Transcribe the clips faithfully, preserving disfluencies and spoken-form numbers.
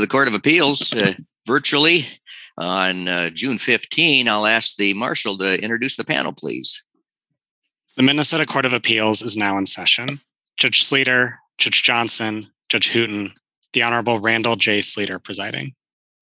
The Court of Appeals uh, virtually on uh, June fifteenth. I'll ask the marshal to introduce the panel, please. The Minnesota Court of Appeals is now in session. Judge Sleeter, Judge Johnson, Judge Hooten, the Honorable Randall J. Sleeter presiding.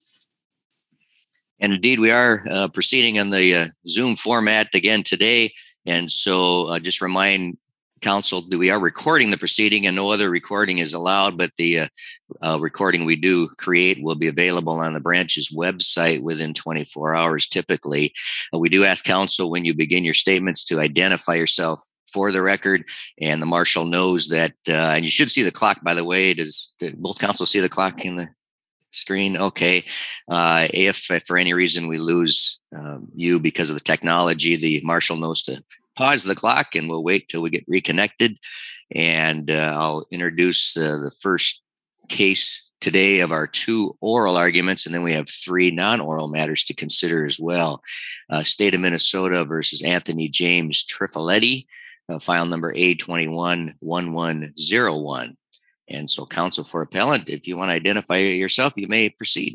And indeed, we are uh, proceeding in the uh, Zoom format again today. And so uh, just remind counsel that we are recording the proceeding and no other recording is allowed, but the uh, uh, recording we do create will be available on the branch's website within twenty-four hours typically. Uh, we do ask counsel when you begin your statements to identify yourself for the record, and the marshal knows that, uh, and you should see the clock, by the way. Does did both counsel see the clock in the screen? Okay. Uh, if, if for any reason we lose um, you because of the technology, the marshal knows to pause the clock and we'll wait till we get reconnected. And uh, I'll introduce uh, the first case today of our two oral arguments, and then we have three non-oral matters to consider as well. Uh, State of Minnesota versus Anthony James Trifoletti, uh, file number A twenty-one one one zero one. And so, counsel for appellant, if you want to identify yourself, you may proceed.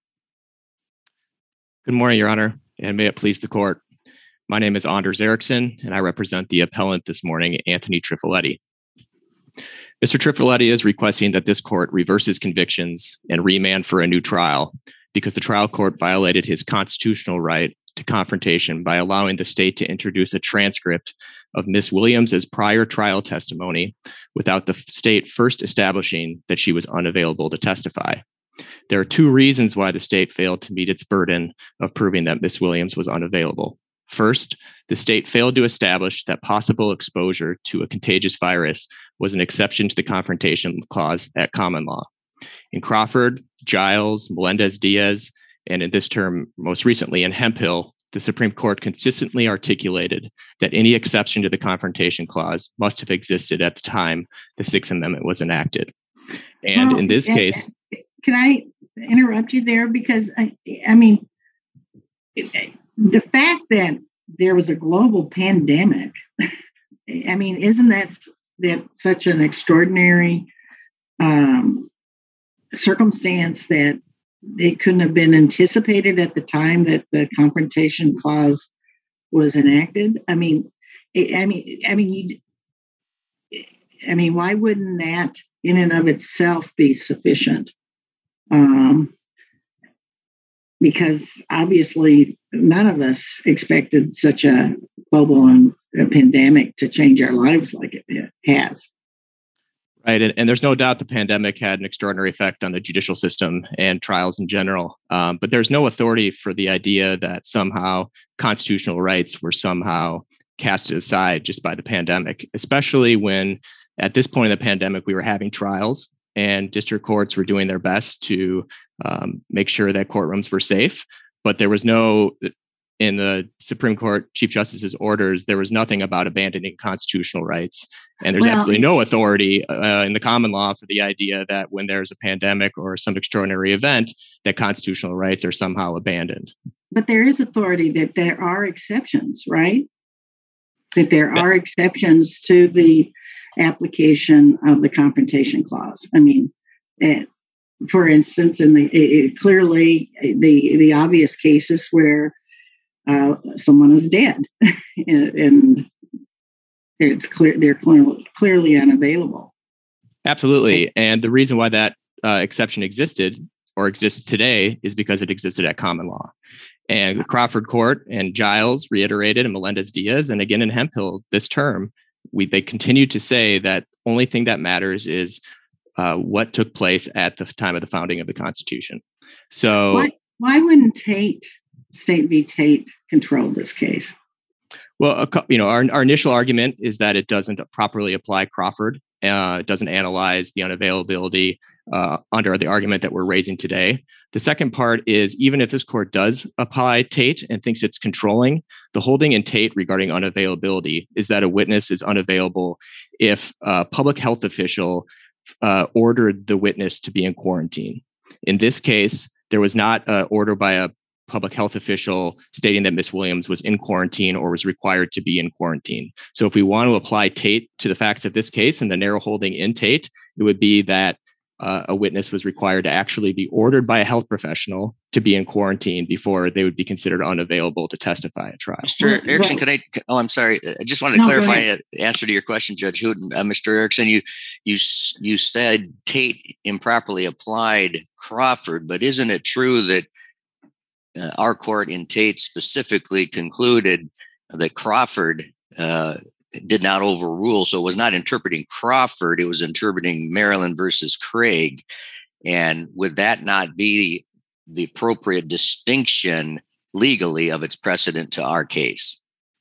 Good morning, Your Honor, and may it please the court. My name is Anders Eriksson, and I represent the appellant this morning, Anthony Trifoletti. Mister Trifoletti is requesting that this court reverse his convictions and remand for a new trial because the trial court violated his constitutional right to confrontation by allowing the state to introduce a transcript of Miz Williams's prior trial testimony without the state first establishing that she was unavailable to testify. There are two reasons why the state failed to meet its burden of proving that Miz Williams was unavailable. First, the state failed to establish that possible exposure to a contagious virus was an exception to the confrontation clause at common law. In Crawford, Giles, Melendez-Diaz, and in this term, most recently in Hemphill, the Supreme Court consistently articulated that any exception to the confrontation clause must have existed at the time the Sixth Amendment was enacted. And well, in this case... Can I interrupt you there? Because, I, I mean... It, the fact that there was a global pandemic, I mean, isn't that, that such an extraordinary um, circumstance that it couldn't have been anticipated at the time that the confrontation clause was enacted? I mean, I mean, I mean, you, I mean, why wouldn't that in and of itself be sufficient? Um, Because obviously none of us expected such a global and a pandemic to change our lives like it has. Right. And, and there's no doubt the pandemic had an extraordinary effect on the judicial system and trials in general. Um, but there's no authority for the idea that somehow constitutional rights were somehow casted aside just by the pandemic, especially when at this point in the pandemic, we were having trials and district courts were doing their best to um, make sure that courtrooms were safe. But there was no, in the Supreme Court Chief Justice's orders, there was nothing about abandoning constitutional rights. And there's well, absolutely no authority uh, in the common law for the idea that when there's a pandemic or some extraordinary event, that constitutional rights are somehow abandoned. But there is authority that there are exceptions, right? That there are exceptions to the application of the confrontation clause. I mean, uh, for instance, in the it, clearly the the obvious cases where uh, someone is dead and, and it's clear they're clearly, clearly unavailable. Absolutely, and the reason why that uh, exception existed or exists today is because it existed at common law. And the Crawford Court and Giles reiterated, and Melendez-Diaz, and again in Hemphill this term, we they continue to say that only thing that matters is uh, what took place at the time of the founding of the Constitution. So why, why wouldn't Tate, State v. Tate, control this case? Well, you know, our, our initial argument is that it doesn't properly apply Crawford. Uh, it doesn't analyze the unavailability uh, under the argument that we're raising today. The second part is even if this court does apply Tate and thinks it's controlling, the holding in Tate regarding unavailability is that a witness is unavailable if a public health official uh, ordered the witness to be in quarantine. In this case, there was not an order by a public health official stating that Miz Williams was in quarantine or was required to be in quarantine. So if we want to apply Tate to the facts of this case and the narrow holding in Tate, it would be that uh, a witness was required to actually be ordered by a health professional to be in quarantine before they would be considered unavailable to testify at trial. Mister Erickson, could I? Oh, I'm sorry. I just wanted to No, clarify an answer to your question, Judge Hooten. Uh, Mister Erickson, you you you said Tate improperly applied Crawford, but isn't it true that uh, our court in Tate specifically concluded that Crawford uh, did not overrule? So it was not interpreting Crawford; it was interpreting Maryland versus Craig. And would that not be the appropriate distinction legally of its precedent to our case?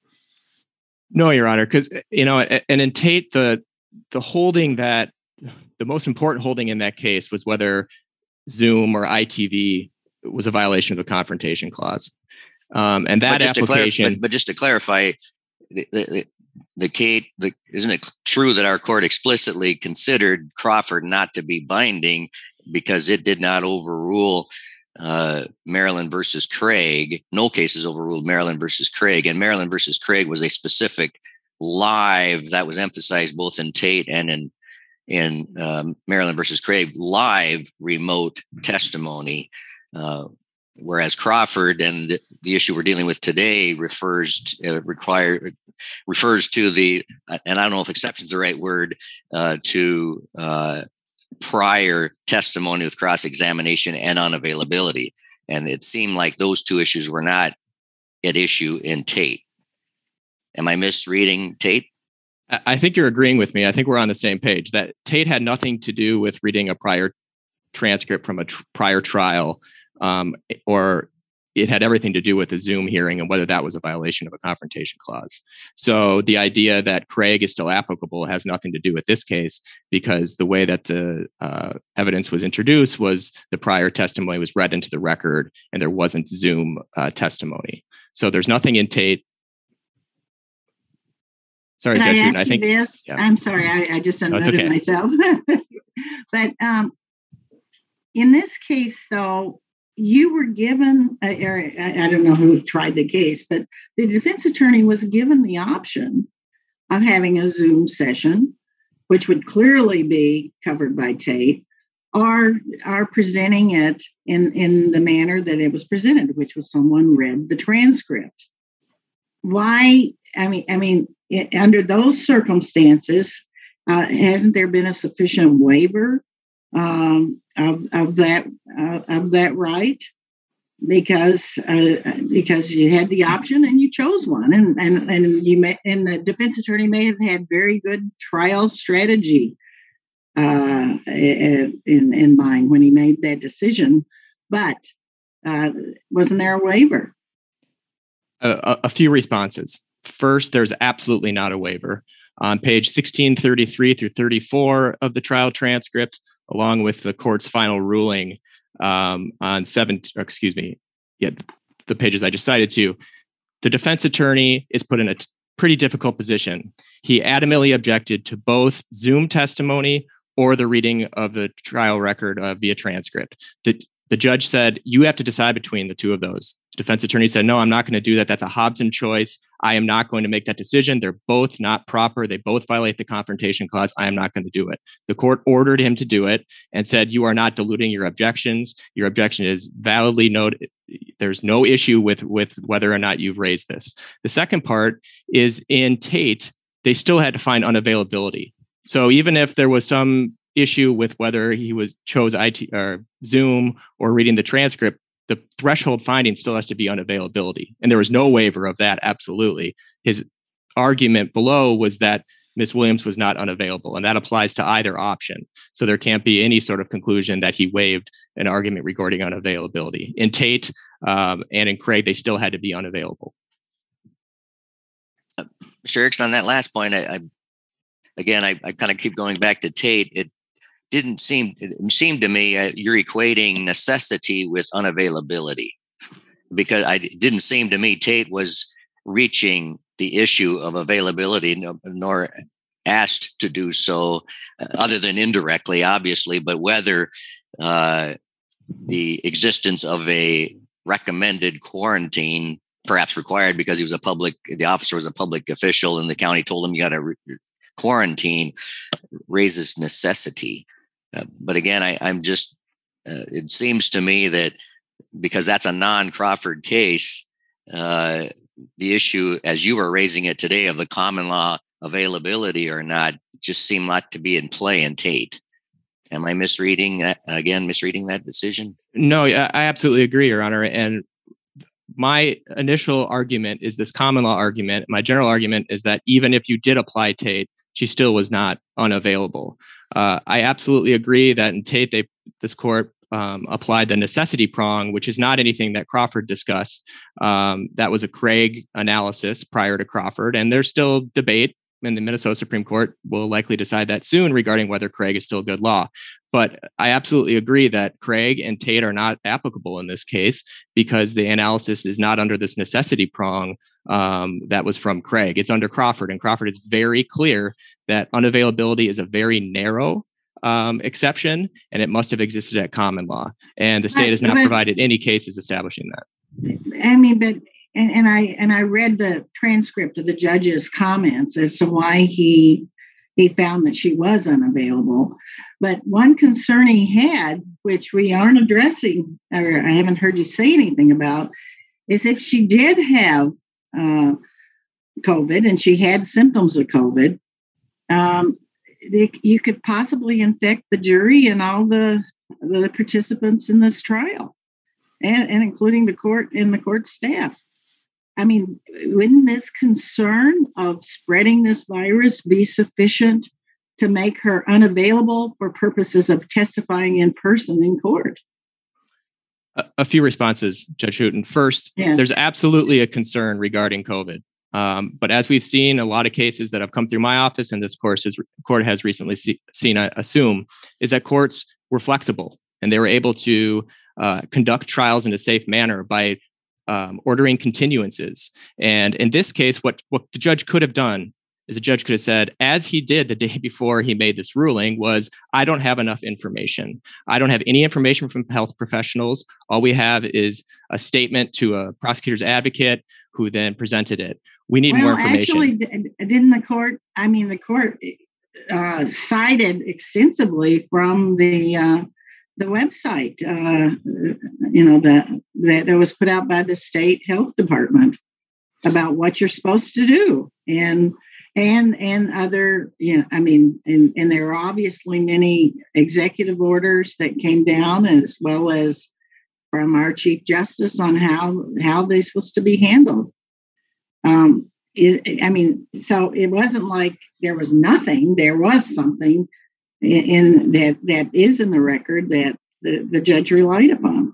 No, Your Honor, because, you know, and in Tate, the the holding that the most important holding in that case was whether Zoom or I T V was a violation of the Confrontation Clause. Um, and that but application. Clar- but, but just to clarify, the, the, the Kate, the, isn't it true that our court explicitly considered Crawford not to be binding because it did not overrule uh, Maryland versus Craig? No cases overruled Maryland versus Craig, and Maryland versus Craig was a specific live that was emphasized both in Tate and in in um, Maryland versus Craig, live remote testimony. Uh, whereas Crawford and the, the issue we're dealing with today refers to, uh, require refers to the, and I don't know if exception is the right word, uh, to uh, prior testimony with cross-examination and unavailability. And it seemed like those two issues were not at issue in Tate. Am I misreading Tate? I think you're agreeing with me. I think we're on the same page that Tate had nothing to do with reading a prior transcript from a tr- prior trial, um, or it had everything to do with the Zoom hearing and whether that was a violation of a Confrontation Clause. So the idea that Craig is still applicable has nothing to do with this case, because the way that the uh, evidence was introduced was the prior testimony was read into the record and there wasn't Zoom uh, testimony. So there's nothing in Tate. Sorry, Can Judge I Hooten, ask I think you this? yeah. I'm sorry, I, I just No, it's unmuted okay. myself. But um, in this case, though, you were given, uh, or I don't know who tried the case, but the defense attorney was given the option of having a Zoom session, which would clearly be covered by Tate, or are presenting it in, in the manner that it was presented, which was someone read the transcript. Why? I mean, I mean, it, under those circumstances, uh, hasn't there been a sufficient waiver um, of of that uh, of that right? Because uh, because you had the option and you chose one, and and and you may, and the defense attorney may have had very good trial strategy uh, in in mind when he made that decision, but uh, wasn't there a waiver? A, a few responses. First, there's absolutely not a waiver. On page sixteen thirty-three through thirty-four of the trial transcript, along with the court's final ruling um, on seven, excuse me, yeah, the pages I just cited to, the defense attorney is put in a t- pretty difficult position. He adamantly objected to both Zoom testimony or the reading of the trial record uh, via transcript. The, the judge said, you have to decide between the two of those. Defense attorney said, no, I'm not going to do that. That's a Hobson choice. I am not going to make that decision. They're both not proper. They both violate the Confrontation Clause. I am not going to do it. The court ordered him to do it and said, you are not diluting your objections. Your objection is validly noted. There's no issue with, with whether or not you've raised this. The second part is in Tate, they still had to find unavailability. So even if there was some issue with whether he was chose I T or Zoom or reading the transcript, the threshold finding still has to be unavailability. And there was no waiver of that. Absolutely. His argument below was that Miz Williams was not unavailable, and that applies to either option. So there can't be any sort of conclusion that he waived an argument regarding unavailability. In Tate um, and in Craig, they still had to be unavailable. Uh, Mister Erickson, on that last point, I, I again, I, I kind of keep going back to Tate. It didn't seem, it seemed to me uh, you're equating necessity with unavailability, because I, it didn't seem to me Tate was reaching the issue of availability, nor asked to do so, uh, other than indirectly, obviously, but whether uh, the existence of a recommended quarantine, perhaps required because he was a public, the officer was a public official and the county told him you got to re- quarantine, raises necessity. Uh, but again, I, I'm just, uh, it seems to me that because that's a non-Crawford case, uh, the issue, as you were raising it today, of the common law availability or not, just seemed not to be in play in Tate. Am I misreading that, again, misreading that decision? No, I absolutely agree, Your Honor. And my initial argument is this common law argument. My general argument is that even if you did apply Tate, she still was not unavailable. Uh, I absolutely agree that in Tate, they, this court um, applied the necessity prong, which is not anything that Crawford discussed. Um, that was a Craig analysis prior to Crawford, and there's still debate, and the Minnesota Supreme Court will likely decide that soon regarding whether Craig is still good law. But I absolutely agree that Craig and Tate are not applicable in this case because the analysis is not under this necessity prong um, that was from Craig. It's under Crawford, and Crawford is very clear that unavailability is a very narrow um, exception, and it must have existed at common law. And the state has not provided any cases establishing that. I mean, but and, and I and I read the transcript of the judge's comments as to why he he found that she was unavailable. But one concern he had, which we aren't addressing, or I haven't heard you say anything about, is if she did have uh, COVID and she had symptoms of COVID, um, they, you could possibly infect the jury and all the the participants in this trial, and, and including the court and the court staff. I mean, wouldn't this concern of spreading this virus be sufficient to make her unavailable for purposes of testifying in person in court? A, a few responses, Judge Hooten. First, yes. There's absolutely a concern regarding COVID. Um, but as we've seen, a lot of cases that have come through my office, and this course has, court has recently see, seen, I assume, is that courts were flexible and they were able to uh, conduct trials in a safe manner by Um, ordering continuances. And in this case, what, what the judge could have done is the judge could have said, as he did the day before he made this ruling, was, I don't have enough information. I don't have any information from health professionals. All we have is a statement to a prosecutor's advocate who then presented it. We need well, more information. Actually, didn't the court, I mean, the court uh, cited extensively from the uh, the website, uh, you know, that, that that was put out by the state health department about what you're supposed to do. And, and, and other, you know, I mean, and, and there are obviously many executive orders that came down, as well as from our Chief Justice, on how, how they're supposed to be handled. Um, is, I mean, so it wasn't like there was nothing, there was something in that that is in the record that the, the judge relied upon.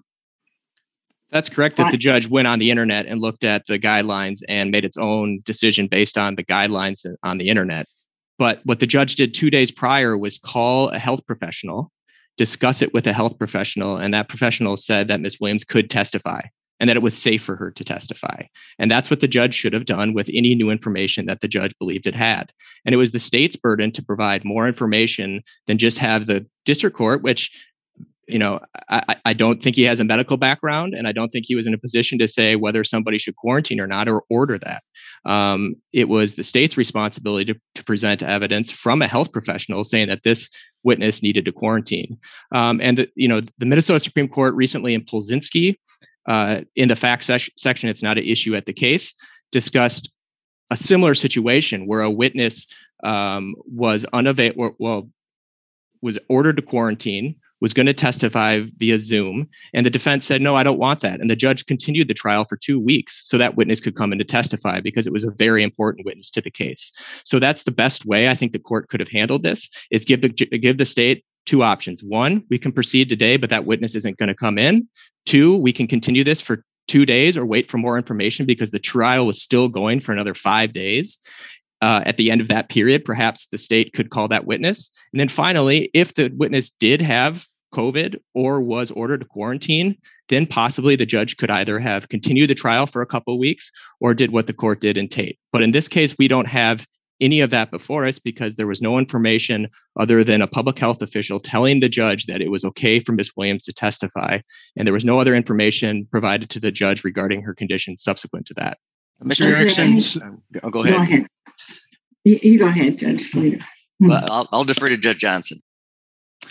That's correct, that the judge went on the internet and looked at the guidelines and made its own decision based on the guidelines on the internet. But what the judge did two days prior was call a health professional, discuss it with a health professional, and that professional said that Miz Williams could testify and that it was safe for her to testify. And that's what the judge should have done with any new information that the judge believed it had. And it was the state's burden to provide more information than just have the district court, which, you know, I, I don't think he has a medical background, and I don't think he was in a position to say whether somebody should quarantine or not or order that. Um, it was the state's responsibility to, to present evidence from a health professional saying that this witness needed to quarantine. Um, and, the, you know, the Minnesota Supreme Court recently in Polzinski, Uh, in the facts se- section, it's not an issue at the case, discussed a similar situation where a witness um, was unavailable, well, was ordered to quarantine, was going to testify via Zoom, and the defense said, no, I don't want that. And the judge continued the trial for two weeks so that witness could come in to testify because it was a very important witness to the case. So that's the best way I think the court could have handled this, is give the give the state two options. One, we can proceed today, but that witness isn't going to come in. Two, we can continue this for two days or wait for more information because the trial was still going for another five days. Uh, at the end of that period, perhaps the state could call that witness. And then finally, if the witness did have COVID or was ordered to quarantine, then possibly the judge could either have continued the trial for a couple of weeks or did what the court did in Tate. But in this case, we don't have any of that before us because there was no information other than a public health official telling the judge that it was okay for Miz Williams to testify. And there was no other information provided to the judge regarding her condition subsequent to that. Mister Erickson, oh, go ahead. Go ahead. You, you go ahead, Judge Slater. Well, I'll, I'll defer to Judge Johnson.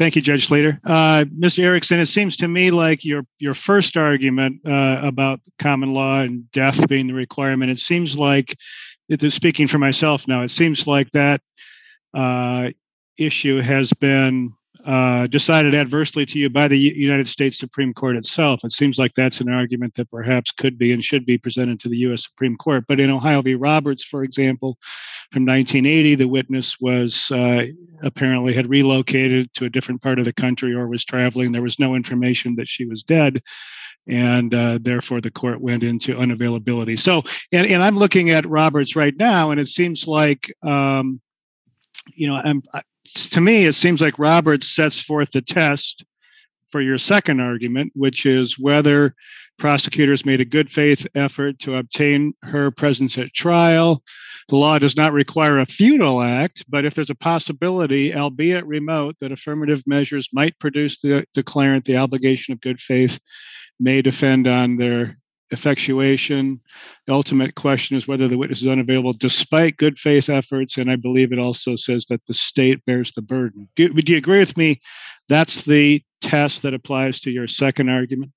Thank you, Judge Slater. Uh, Mister Erickson, it seems to me like your your first argument uh, about common law and death being the requirement, it seems like, it is speaking for myself now, it seems like that uh, issue has been uh, decided adversely to you by the U- United States Supreme Court itself. It seems like that's an argument that perhaps could be and should be presented to the U S Supreme Court. But in Ohio v. Roberts, for example, from nineteen eighty, the witness was uh, apparently had relocated to a different part of the country or was traveling. There was no information that she was dead. And uh, therefore, the court went into unavailability. So, and, and I'm looking at Roberts right now, and it seems like, um, you know, I'm, to me, it seems like Roberts sets forth the test for your second argument, which is whether prosecutors made a good faith effort to obtain her presence at trial. The law does not require a futile act, but if there's a possibility, albeit remote, that affirmative measures might produce the declarant the obligation of good faith, may defend on their effectuation. The ultimate question is whether the witness is unavailable despite good faith efforts, and I believe it also says that the state bears the burden. Do, would you agree with me? That's the test that applies to your second argument?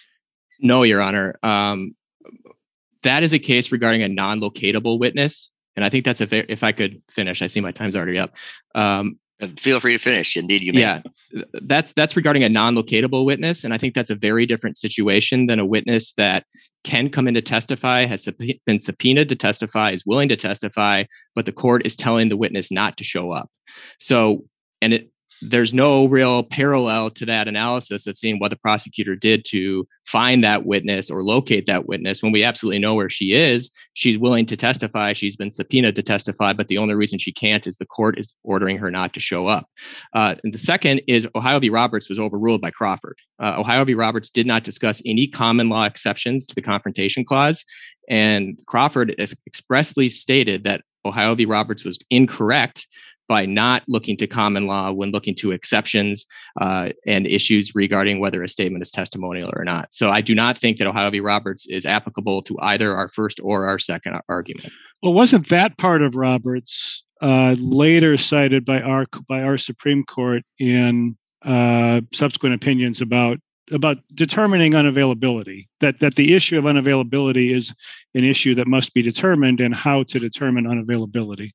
No, Your Honor. Um, that is a case regarding a non-locatable witness, and I think that's a fair, if I could finish, I see my time's already up. Um, Feel free to finish. Indeed, you may. Yeah, that's that's regarding a non-locatable witness, and I think that's a very different situation than a witness that can come in to testify, has been subpoenaed to testify, is willing to testify, but the court is telling the witness not to show up. So, and it, there's no real parallel to that analysis of seeing what the prosecutor did to find that witness or locate that witness when we absolutely know where she is. She's willing to testify. She's been subpoenaed to testify, but the only reason she can't is the court is ordering her not to show up. Uh, and the second is Ohio v. Roberts was overruled by Crawford. Uh, Ohio v. Roberts did not discuss any common law exceptions to the Confrontation Clause, and Crawford expressly stated that Ohio v. Roberts was incorrect by not looking to common law when looking to exceptions uh, and issues regarding whether a statement is testimonial or not. So I do not think that Ohio v. Roberts is applicable to either our first or our second argument. Well, wasn't that part of Roberts uh, later cited by our by our Supreme Court in uh, subsequent opinions about about determining unavailability? That that the issue of unavailability is an issue that must be determined, and how to determine unavailability.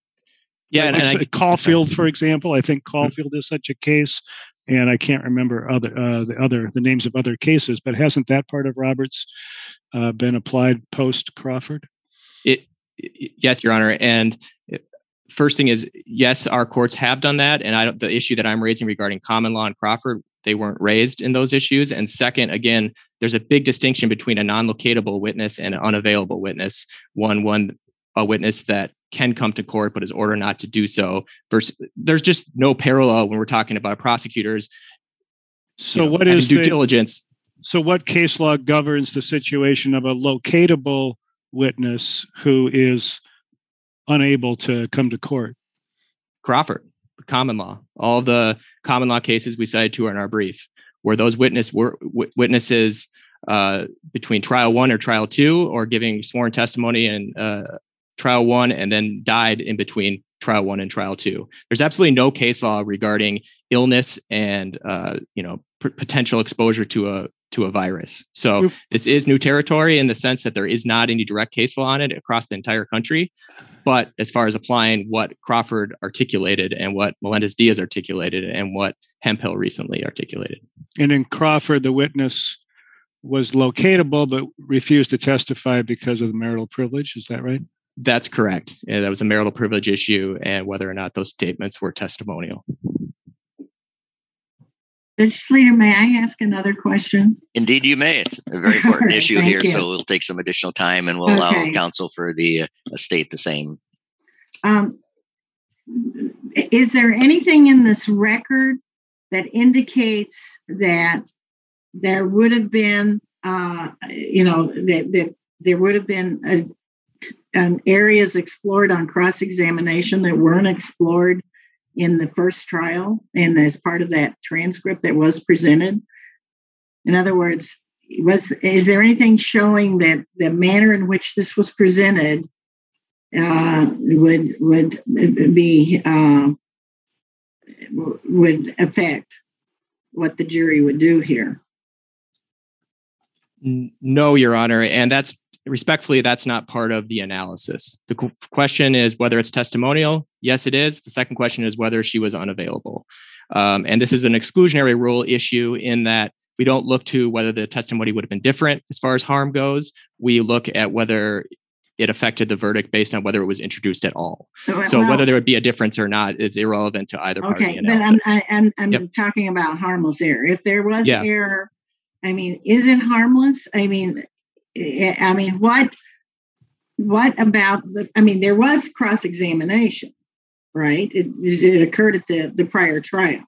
Yeah, like, and I, Caulfield, for example, I think Caulfield is such a case, and I can't remember other uh, the other the names of other cases. But hasn't that part of Roberts uh, been applied post Crawford? It, yes, Your Honor. And first thing is, yes, our courts have done that, and I don't, the issue that I'm raising regarding common law and Crawford, they weren't raised in those issues. And second, again, there's a big distinction between a non-locatable witness and an unavailable witness. One, one, a witness that can come to court but is ordered not to do so. Versus, there's just no parallel when we're talking about prosecutors. So you know, what is due the, diligence? So what case law governs the situation of a locatable witness who is unable to come to court? Crawford, common law. All the common law cases we cited to are in our brief, where those witness were w- witnesses uh, between trial one or trial two, or giving sworn testimony in uh, trial one and then died in between trial one and trial two. There's absolutely no case law regarding illness and uh, you know p- potential exposure to a to a virus. So this is new territory in the sense that there is not any direct case law on it across the entire country. But as far as applying what Crawford articulated and what Melendez-Diaz articulated and what Hemphill recently articulated. And in Crawford, the witness was locatable but refused to testify because of the marital privilege. Is that right? That's correct. Yeah, that was a marital privilege issue, and whether or not those statements were testimonial. Judge Slater, may I ask another question? Indeed, you may. It's a very important right, issue here, you. so we'll take some additional time, and we'll okay. allow counsel for the uh, state the same. Um, is there anything in this record that indicates that there would have been, uh, you know, that, that there would have been a Um, areas explored on cross-examination that weren't explored in the first trial and as part of that transcript that was presented? In other words, was is there anything showing that the manner in which this was presented uh, would would be uh, would affect what the jury would do here. No, Your Honor. And that's respectfully, that's not part of the analysis. The qu- question is whether it's testimonial. Yes, it is. The second question is whether she was unavailable. Um, and this is an exclusionary rule issue in that we don't look to whether the testimony would have been different as far as harm goes. We look at whether it affected the verdict based on whether it was introduced at all. Well, so whether there would be a difference or not is irrelevant to either part okay, of the analysis. But I'm, I, I'm, I'm yep. talking about harmless error. If there was yeah. error, I mean, is it harmless? I mean, I mean, what, what about the, I mean, there was cross-examination, right? It, it occurred at the, the prior trial.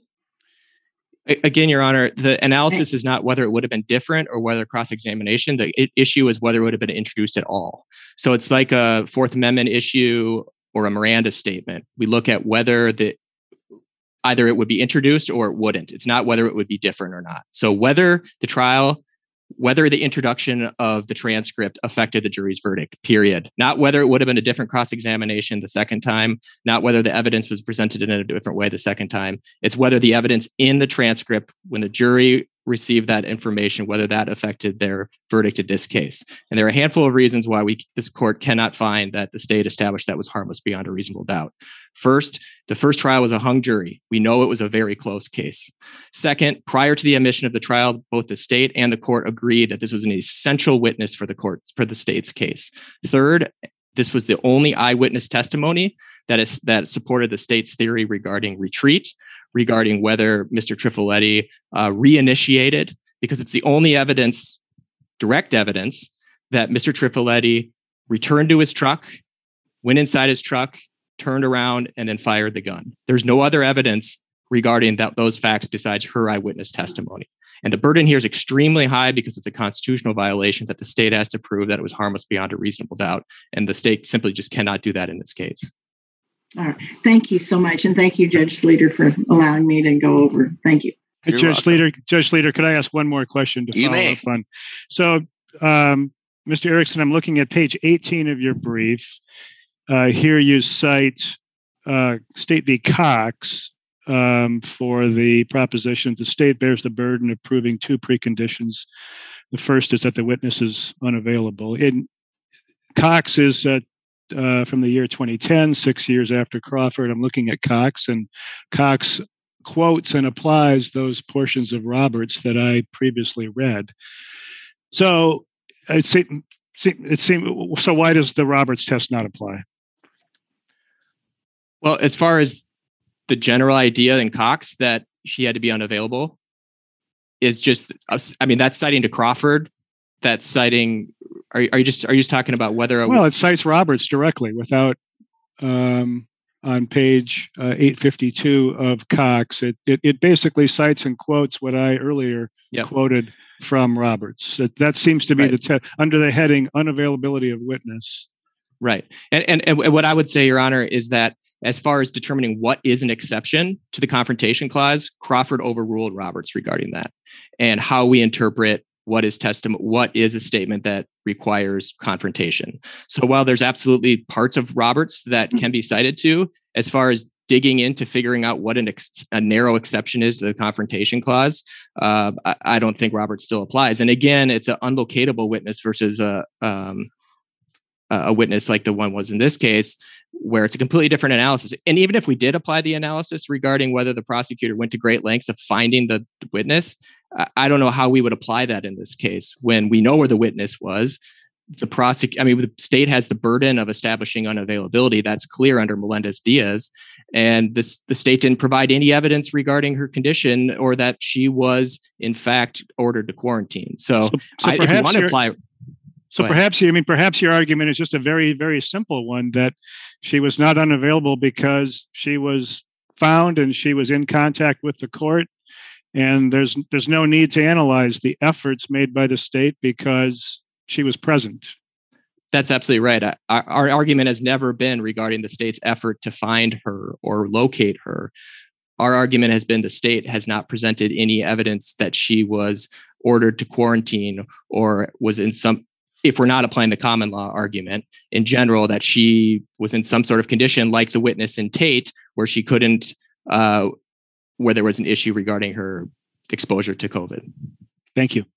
Again, Your Honor, the analysis is not whether it would have been different or whether cross-examination. The issue is whether it would have been introduced at all. So it's like a Fourth Amendment issue or a Miranda statement. We look at whether the either it would be introduced or it wouldn't. It's not whether it would be different or not. So whether the trial, whether the introduction of the transcript affected the jury's verdict, period. Not whether it would have been a different cross-examination the second time, not whether the evidence was presented in a different way the second time. It's whether the evidence in the transcript, when the jury received that information, whether that affected their verdict in this case. And there are a handful of reasons why we this court cannot find that the state established that was harmless beyond a reasonable doubt. First, the first trial was a hung jury. We know it was a very close case. Second, prior to the admission of the trial, both the state and the court agreed that this was an essential witness for the courts for the state's case. Third, this was the only eyewitness testimony that is that supported the state's theory regarding retreat, regarding whether Mister Trifoletti uh, reinitiated, because it's the only evidence, direct evidence, that Mister Trifoletti returned to his truck, went inside his truck, turned around, and then fired the gun. There's no other evidence regarding that, those facts besides her eyewitness testimony. And the burden here is extremely high because it's a constitutional violation that the state has to prove that it was harmless beyond a reasonable doubt. And the state simply just cannot do that in this case. All right. Thank you so much. And thank you, Judge Sleeter, for allowing me to go over. Thank you. Hey, Judge Sleeter, Judge Sleeter, could I ask one more question to you follow may. up on? So, um, Mister Erickson, I'm looking at page eighteen of your brief. Uh, here you cite uh, State v. Cox um, for the proposition the state bears the burden of proving two preconditions. The first is that the witness is unavailable. In Cox is uh, uh, from the year twenty ten, six years after Crawford. I'm looking at Cox, and Cox quotes and applies those portions of Roberts that I previously read. So it seemed, it seemed, so why does the Roberts test not apply? Well, as far as the general idea in Cox that she had to be unavailable is just, I mean, that's citing to Crawford. That's citing, are, are you just, are you just talking about whether? A, well, it cites Roberts directly without, um, on page uh, eight fifty-two of Cox. It, it it basically cites and quotes what I earlier yep. quoted from Roberts. That, that seems to be right. the te- under the heading unavailability of witness. Right. And, and and what I would say, Your Honor, is that as far as determining what is an exception to the confrontation clause, Crawford overruled Roberts regarding that and how we interpret what is testimony, what is a statement that requires confrontation. So while there's absolutely parts of Roberts that can be cited to, as far as digging into figuring out what an ex- a narrow exception is to the confrontation clause, uh, I, I don't think Roberts still applies. And again, it's an unlocatable witness versus a um, a witness like the one was in this case, where it's a completely different analysis. And even if we did apply the analysis regarding whether the prosecutor went to great lengths of finding the witness, I don't know how we would apply that in this case when we know where the witness was. The prosec- I mean, the state has the burden of establishing unavailability. That's clear under Melendez-Diaz. And this, the state didn't provide any evidence regarding her condition or that she was, in fact, ordered to quarantine. So, so, so I, if you want to apply... So perhaps you, I mean, perhaps your argument is just a very, very simple one that she was not unavailable because she was found and she was in contact with the court, and there's there's no need to analyze the efforts made by the state because she was present. That's absolutely right. Our, our argument has never been regarding the state's effort to find her or locate her. Our argument has been the state has not presented any evidence that she was ordered to quarantine or was in some, if we're not applying the common law argument in general, that she was in some sort of condition like the witness in Tate, where she couldn't uh, where there was an issue regarding her exposure to COVID. Thank you.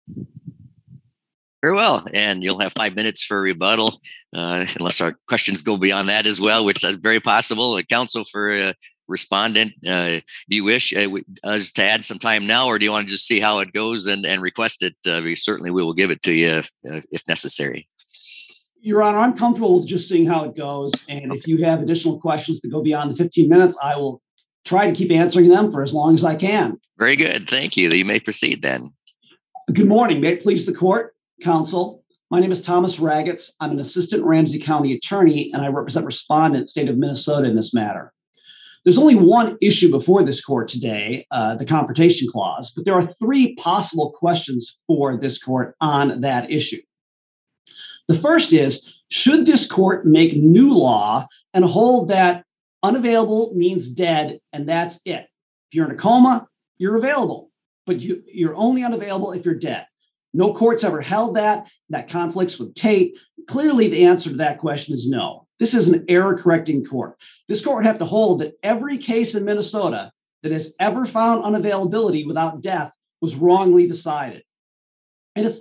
Very well. And you'll have five minutes for rebuttal, uh, unless our questions go beyond that as well, which is very possible. A counsel for a respondent, uh, do you wish uh, us to add some time now, or do you want to just see how it goes and, and request it? Uh, we certainly we will give it to you if, uh, if necessary. Your Honor, I'm comfortable with just seeing how it goes. And if you have additional questions to go beyond the fifteen minutes, I will try to keep answering them for as long as I can. Very good. Thank you. You may proceed then. Good morning. May it please the court, counsel. My name is Thomas Ragatz. I'm an assistant Ramsey County attorney, and I represent respondent state of Minnesota in this matter. There's only one issue before this court today, uh, the confrontation clause, but there are three possible questions for this court on that issue. The first is, should this court make new law and hold that unavailable means dead, and that's it? If you're in a coma, you're available, but you, you're only unavailable if you're dead. No court's ever held that. That conflicts with Tate. Clearly, the answer to that question is no. This is an error-correcting court. This court would have to hold that every case in Minnesota that has ever found unavailability without death was wrongly decided. And it's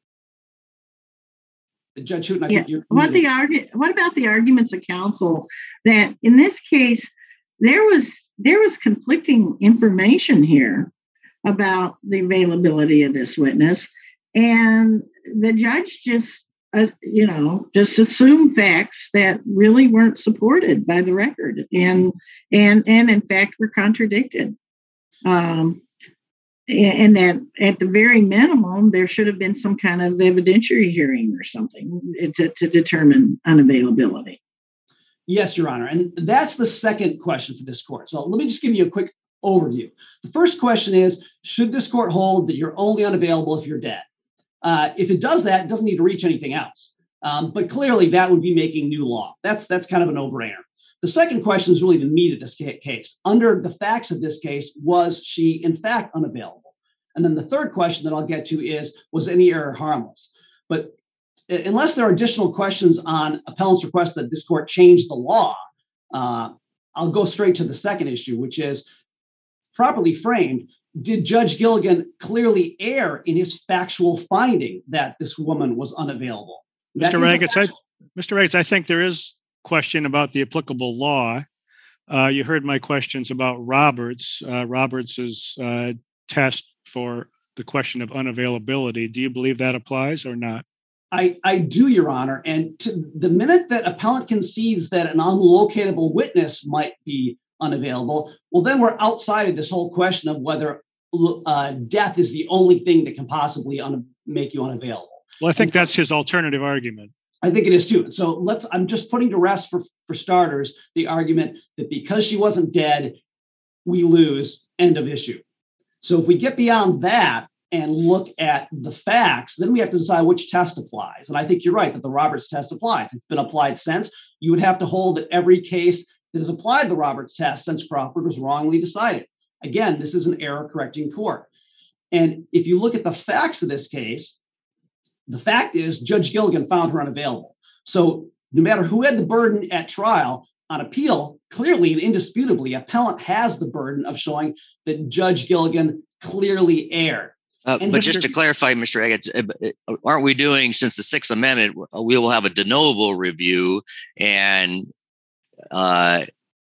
Judge Hooten, I yeah. think you're what the argu- What about the arguments of counsel that in this case there was there was conflicting information here about the availability of this witness, and the judge just uh, you know just assumed facts that really weren't supported by the record, and and and in fact were contradicted. Um, And that at the very minimum, there should have been some kind of evidentiary hearing or something to, to determine unavailability. Yes, Your Honor. And that's the second question for this court. So let me just give you a quick overview. The first question is, should this court hold that you're only unavailable if you're dead? Uh, if it does that, it doesn't need to reach anything else. Um, but clearly, that would be making new law. That's, that's kind of a no-brainer. The second question is really the meat of this case. Under the facts of this case, was she in fact unavailable? And then the third question that I'll get to is, was any error harmless? But unless there are additional questions on appellant's request that this court change the law, uh, I'll go straight to the second issue, which is, properly framed, did Judge Gilligan clearly err in his factual finding that this woman was unavailable? Mister Ragatz, I, Mister Ragatz, I think there is question about the applicable law. Uh, you heard my questions about Roberts, uh, Roberts's uh, test for the question of unavailability. Do you believe that applies or not? I, I do, Your Honor. And to the minute that appellant concedes that an unlocatable witness might be unavailable, well, then we're outside of this whole question of whether uh, death is the only thing that can possibly un- make you unavailable. Well, I think and that's his alternative argument. I think it is too. So let's, I'm just putting to rest for, for starters, the argument that because she wasn't dead, we lose, end of issue. So if we get beyond that and look at the facts, then we have to decide which test applies. And I think you're right that the Roberts test applies. It's been applied since. You would have to hold that every case that has applied the Roberts test since Crawford was wrongly decided. Again, this is an error-correcting court. And if you look at the facts of this case, the fact is Judge Gilligan found her unavailable. So no matter who had the burden at trial, on appeal, clearly and indisputably, appellant has the burden of showing that Judge Gilligan clearly erred. Uh, but Mister just to clarify, Mister Ragatz, aren't we doing, since the Sixth Amendment, we will have a de novo review, and uh,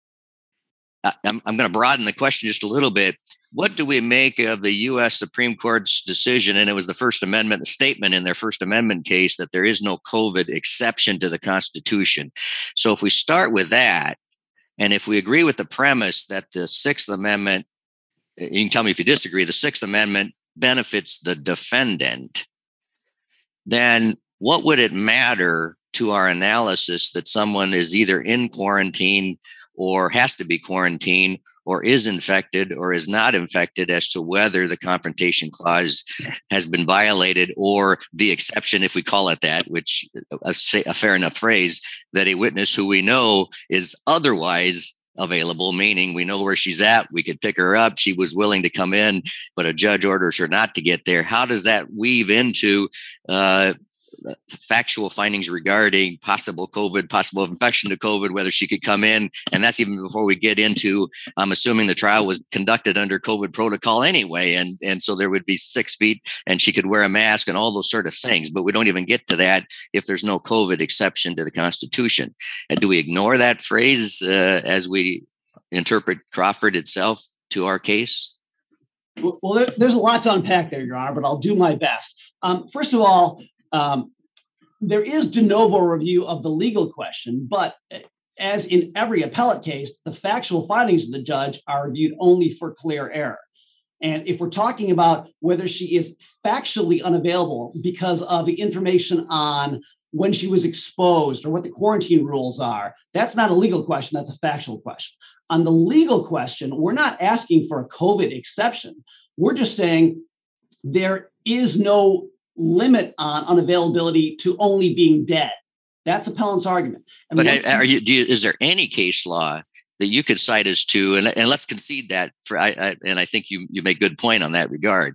I'm, I'm going to broaden the question just a little bit. What do we make of the U S Supreme Court's decision? And it was the First Amendment, the statement in their First Amendment case that there is no COVID exception to the Constitution. So if we start with that, and if we agree with the premise that the Sixth Amendment, you can tell me if you disagree, the Sixth Amendment benefits the defendant, then what would it matter to our analysis that someone is either in quarantine or has to be quarantined, or is infected or is not infected, as to whether the confrontation clause has been violated, or the exception, if we call it that, which a, a fair enough phrase, that a witness who we know is otherwise available, meaning we know where she's at, we could pick her up, she was willing to come in, but a judge orders her not to get there. How does that weave into uh, factual findings regarding possible COVID, possible infection to COVID, whether she could come in. And that's even before we get into, I'm assuming the trial was conducted under COVID protocol anyway. And, and so there would be six feet and she could wear a mask and all those sort of things. But we don't even get to that if there's no COVID exception to the Constitution. And do we ignore that phrase uh, as we interpret Crawford itself to our case? Well, there, there's a lot to unpack there, Your Honor, but I'll do my best. Um, first of all, um, there is de novo review of the legal question, but as in every appellate case, the factual findings of the judge are reviewed only for clear error. And if we're talking about whether she is factually unavailable because of the information on when she was exposed or what the quarantine rules are, that's not a legal question, that's a factual question. On the legal question, we're not asking for a COVID exception. We're just saying there is no limit on unavailability to only being dead. That's appellant's argument. And but are you, do you, is there any case law that you could cite us to, and, and let's concede that, for I, I, and I think you, you make a good point on that regard.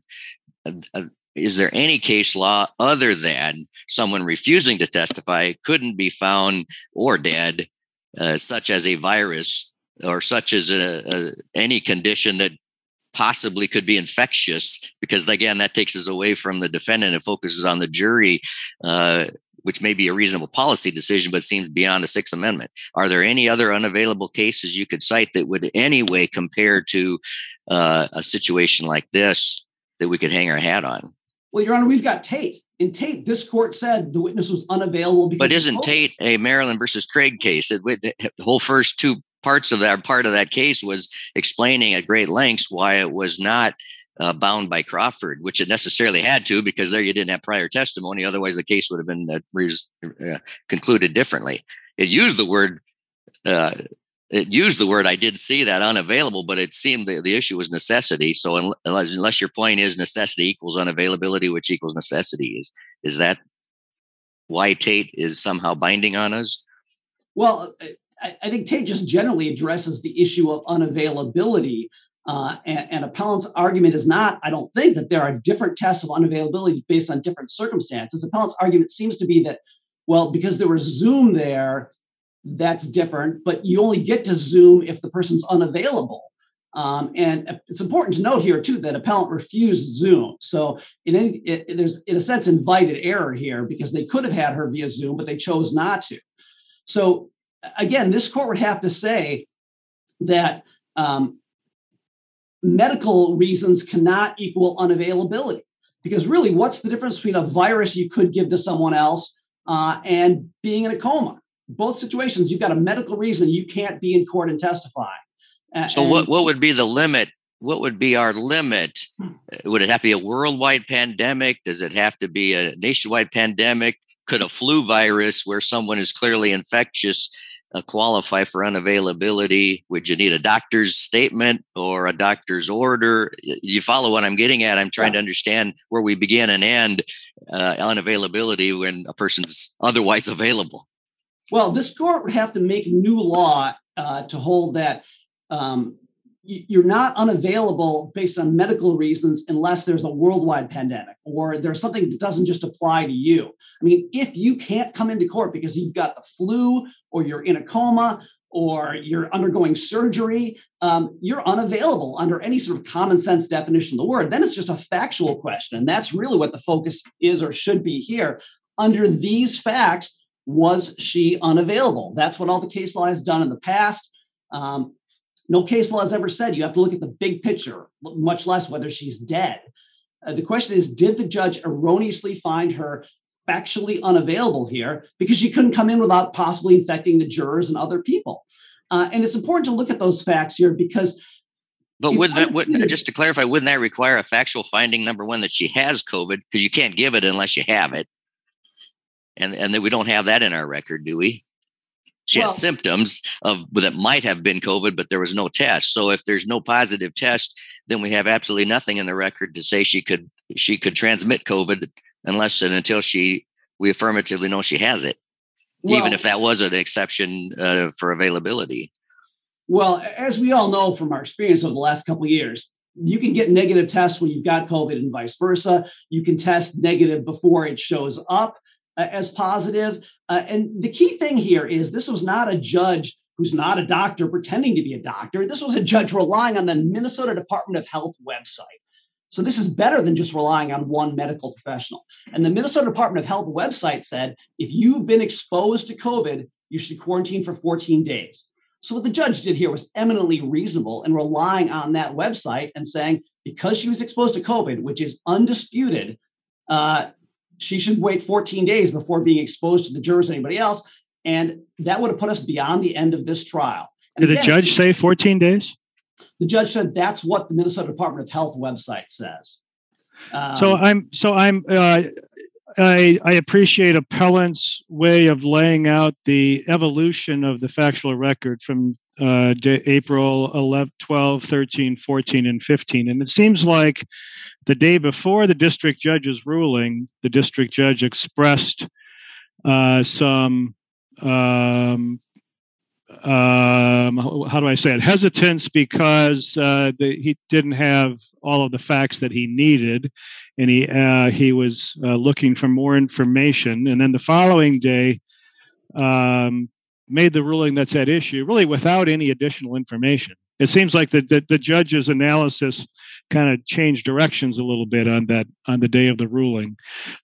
Uh, is there any case law other than someone refusing to testify couldn't be found or dead, uh, such as a virus, or such as a, a, any condition that possibly could be infectious? Because again, that takes us away from the defendant and focuses on the jury, uh, which may be a reasonable policy decision, but seems beyond the Sixth Amendment. Are there any other unavailable cases you could cite that would anyway compare to uh, a situation like this that we could hang our hat on? Well, Your Honor, we've got Tate. In Tate, this court said the witness was unavailable because. But isn't Tate a Maryland versus Craig case? It, the whole first two parts of that part of that case was explaining at great lengths why it was not uh, bound by Crawford, which it necessarily had to, because there you didn't have prior testimony. Otherwise, the case would have been uh, res- uh, concluded differently. It used the word. Uh, it used the word. I did see that unavailable, but it seemed the, the issue was necessity. So unless, unless your point is necessity equals unavailability, which equals necessity, is is that why Tate is somehow binding on us? Well, I, I think Tate just generally addresses the issue of unavailability. Uh, and, and appellant's argument is not, I don't think, that there are different tests of unavailability based on different circumstances. Appellant's argument seems to be that, well, because there was Zoom there, that's different, but you only get to Zoom if the person's unavailable. Um, and it's important to note here, too, that appellant refused Zoom. So in any, it, there's, in a sense, invited error here, because they could have had her via Zoom, but they chose not to. So again, this court would have to say that um, medical reasons cannot equal unavailability, because really, what's the difference between a virus you could give to someone else uh, and being in a coma? Both situations, you've got a medical reason you can't be in court and testify. So and, what, what would be the limit? What would be our limit? Would it have to be a worldwide pandemic? Does it have to be a nationwide pandemic? Could a flu virus where someone is clearly infectious uh, qualify for unavailability? Would you need a doctor's statement or a doctor's order? You follow what I'm getting at? I'm trying yeah. to understand where we begin and end uh, unavailability when a person's otherwise available. Well, this court would have to make new law uh, to hold that um, you're not unavailable based on medical reasons unless there's a worldwide pandemic or there's something that doesn't just apply to you. I mean, if you can't come into court because you've got the flu or you're in a coma or you're undergoing surgery, um, you're unavailable under any sort of common sense definition of the word. Then it's just a factual question. And that's really what the focus is or should be here. Under these facts, was she unavailable? That's what all the case law has done in the past. Um, no case law has ever said you have to look at the big picture, much less whether she's dead. Uh, the question is, did the judge erroneously find her factually unavailable here because she couldn't come in without possibly infecting the jurors and other people? Uh, and it's important to look at those facts here because. But would that, would, just to clarify, wouldn't that require a factual finding, number one, that she has COVID? Because you can't give it unless you have it. And and then we don't have that in our record, do we? She well, had symptoms of that might have been COVID, but there was no test. So if there's no positive test, then we have absolutely nothing in the record to say she could she could transmit COVID unless and until she we affirmatively know she has it, well, even if that was an exception uh, for availability. Well, as we all know from our experience over the last couple of years, you can get negative tests when you've got COVID and vice versa. You can test negative before it shows up. uh, as positive. Uh, and the key thing here is this was not a judge who's not a doctor pretending to be a doctor. This was a judge relying on the Minnesota Department of Health website. So this is better than just relying on one medical professional. And the Minnesota Department of Health website said, if you've been exposed to COVID, you should quarantine for fourteen days. So what the judge did here was eminently reasonable in relying on that website and saying, because she was exposed to COVID, which is undisputed, uh, she should wait fourteen days before being exposed to the jurors or anybody else. And that would have put us beyond the end of this trial. And did again, the judge say fourteen days? The judge said that's what the Minnesota Department of Health website says. Um, so I'm so I'm uh, I I appreciate appellant's way of laying out the evolution of the factual record from uh, April eleventh, twelve, thirteen, fourteen, and fifteen. And it seems like the day before the district judge's ruling, the district judge expressed uh, some um, um, how do I say it? hesitance because uh, the, he didn't have all of the facts that he needed, and he uh, he was uh, looking for more information. And then the following day, um, made the ruling that's at issue, really without any additional information. It seems like the the, the judge's analysis kind of changed directions a little bit on that on the day of the ruling.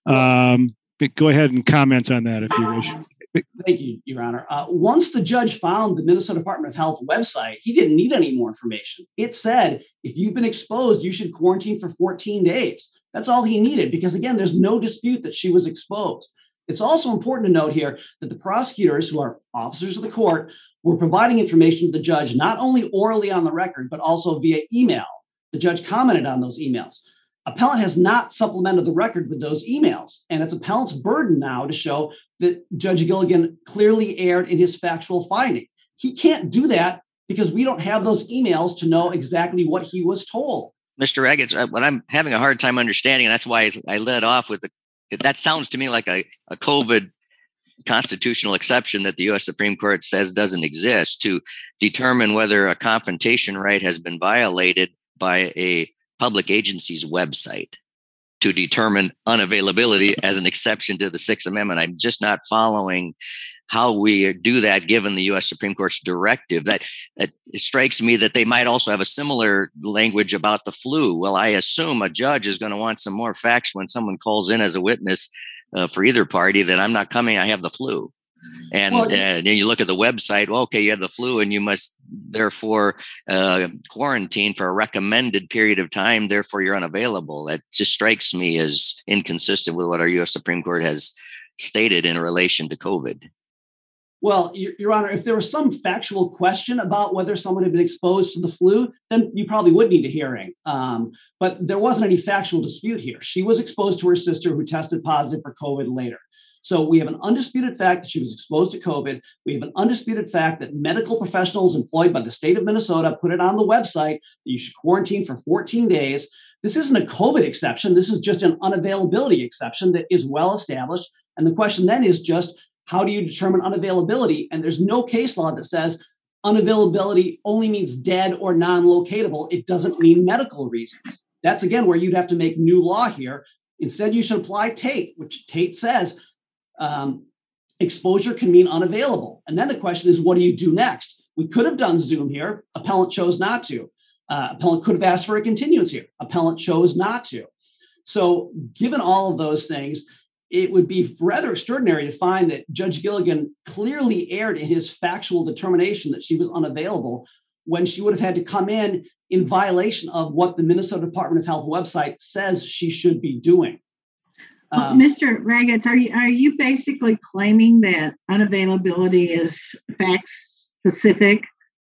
Um, but go ahead and comment on that if you wish. Thank you, Your Honor. Uh, once the judge found the Minnesota Department of Health website, he didn't need any more information. It said, if you've been exposed, you should quarantine for fourteen days. That's all he needed because, again, there's no dispute that she was exposed. It's also important to note here that the prosecutors, who are officers of the court, were providing information to the judge, not only orally on the record, but also via email. The judge commented on those emails. Appellant has not supplemented the record with those emails, and it's appellant's burden now to show that Judge Gilligan clearly erred in his factual finding. He can't do that because we don't have those emails to know exactly what he was told. Mister Ragatz, what I'm having a hard time understanding, and that's why I led off with the, that sounds to me like a, a COVID constitutional exception that the U S Supreme Court says doesn't exist to determine whether a confrontation right has been violated by a public agency's website to determine unavailability as an exception to the Sixth Amendment. I'm just not following how we do that given the U S Supreme Court's directive. That, that it strikes me that they might also have a similar language about the flu. Well, I assume a judge is going to want some more facts when someone calls in as a witness uh, for either party that I'm not coming, I have the flu. And well, uh, then you look at the website, well, okay, you have the flu and you must therefore uh, quarantine for a recommended period of time. Therefore, you're unavailable. That just strikes me as inconsistent with what our U S Supreme Court has stated in relation to COVID. Well, Your, Your Honor, if there was some factual question about whether someone had been exposed to the flu, then you probably would need a hearing. Um, but there wasn't any factual dispute here. She was exposed to her sister who tested positive for COVID later. So we have an undisputed fact that she was exposed to COVID. We have an undisputed fact that medical professionals employed by the state of Minnesota put it on the website that you should quarantine for fourteen days. This isn't a COVID exception. This is just an unavailability exception that is well established. And the question then is just, how do you determine unavailability? And there's no case law that says unavailability only means dead or non-locatable. It doesn't mean medical reasons. That's, again, where you'd have to make new law here. Instead, you should apply Tate, which Tate says um, exposure can mean unavailable. And then the question is, what do you do next? We could have done Zoom here. Appellant chose not to. Uh, appellant could have asked for a continuance here. Appellant chose not to. So given all of those things, it would be rather extraordinary to find that Judge Gilligan clearly erred in his factual determination that she was unavailable when she would have had to come in in violation of what the Minnesota Department of Health website says she should be doing. Well, um, Mister Ragatz, are you, are you basically claiming that unavailability is fact specific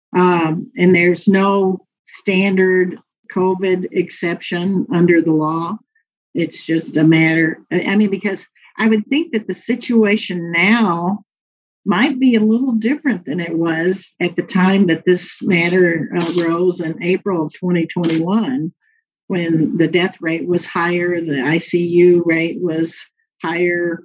um, and there's no standard COVID exception under the law? It's just a matter, I mean, because I would think that the situation now might be a little different than it was at the time that this matter arose in April of twenty twenty-one, when the death rate was higher, the I C U rate was higher,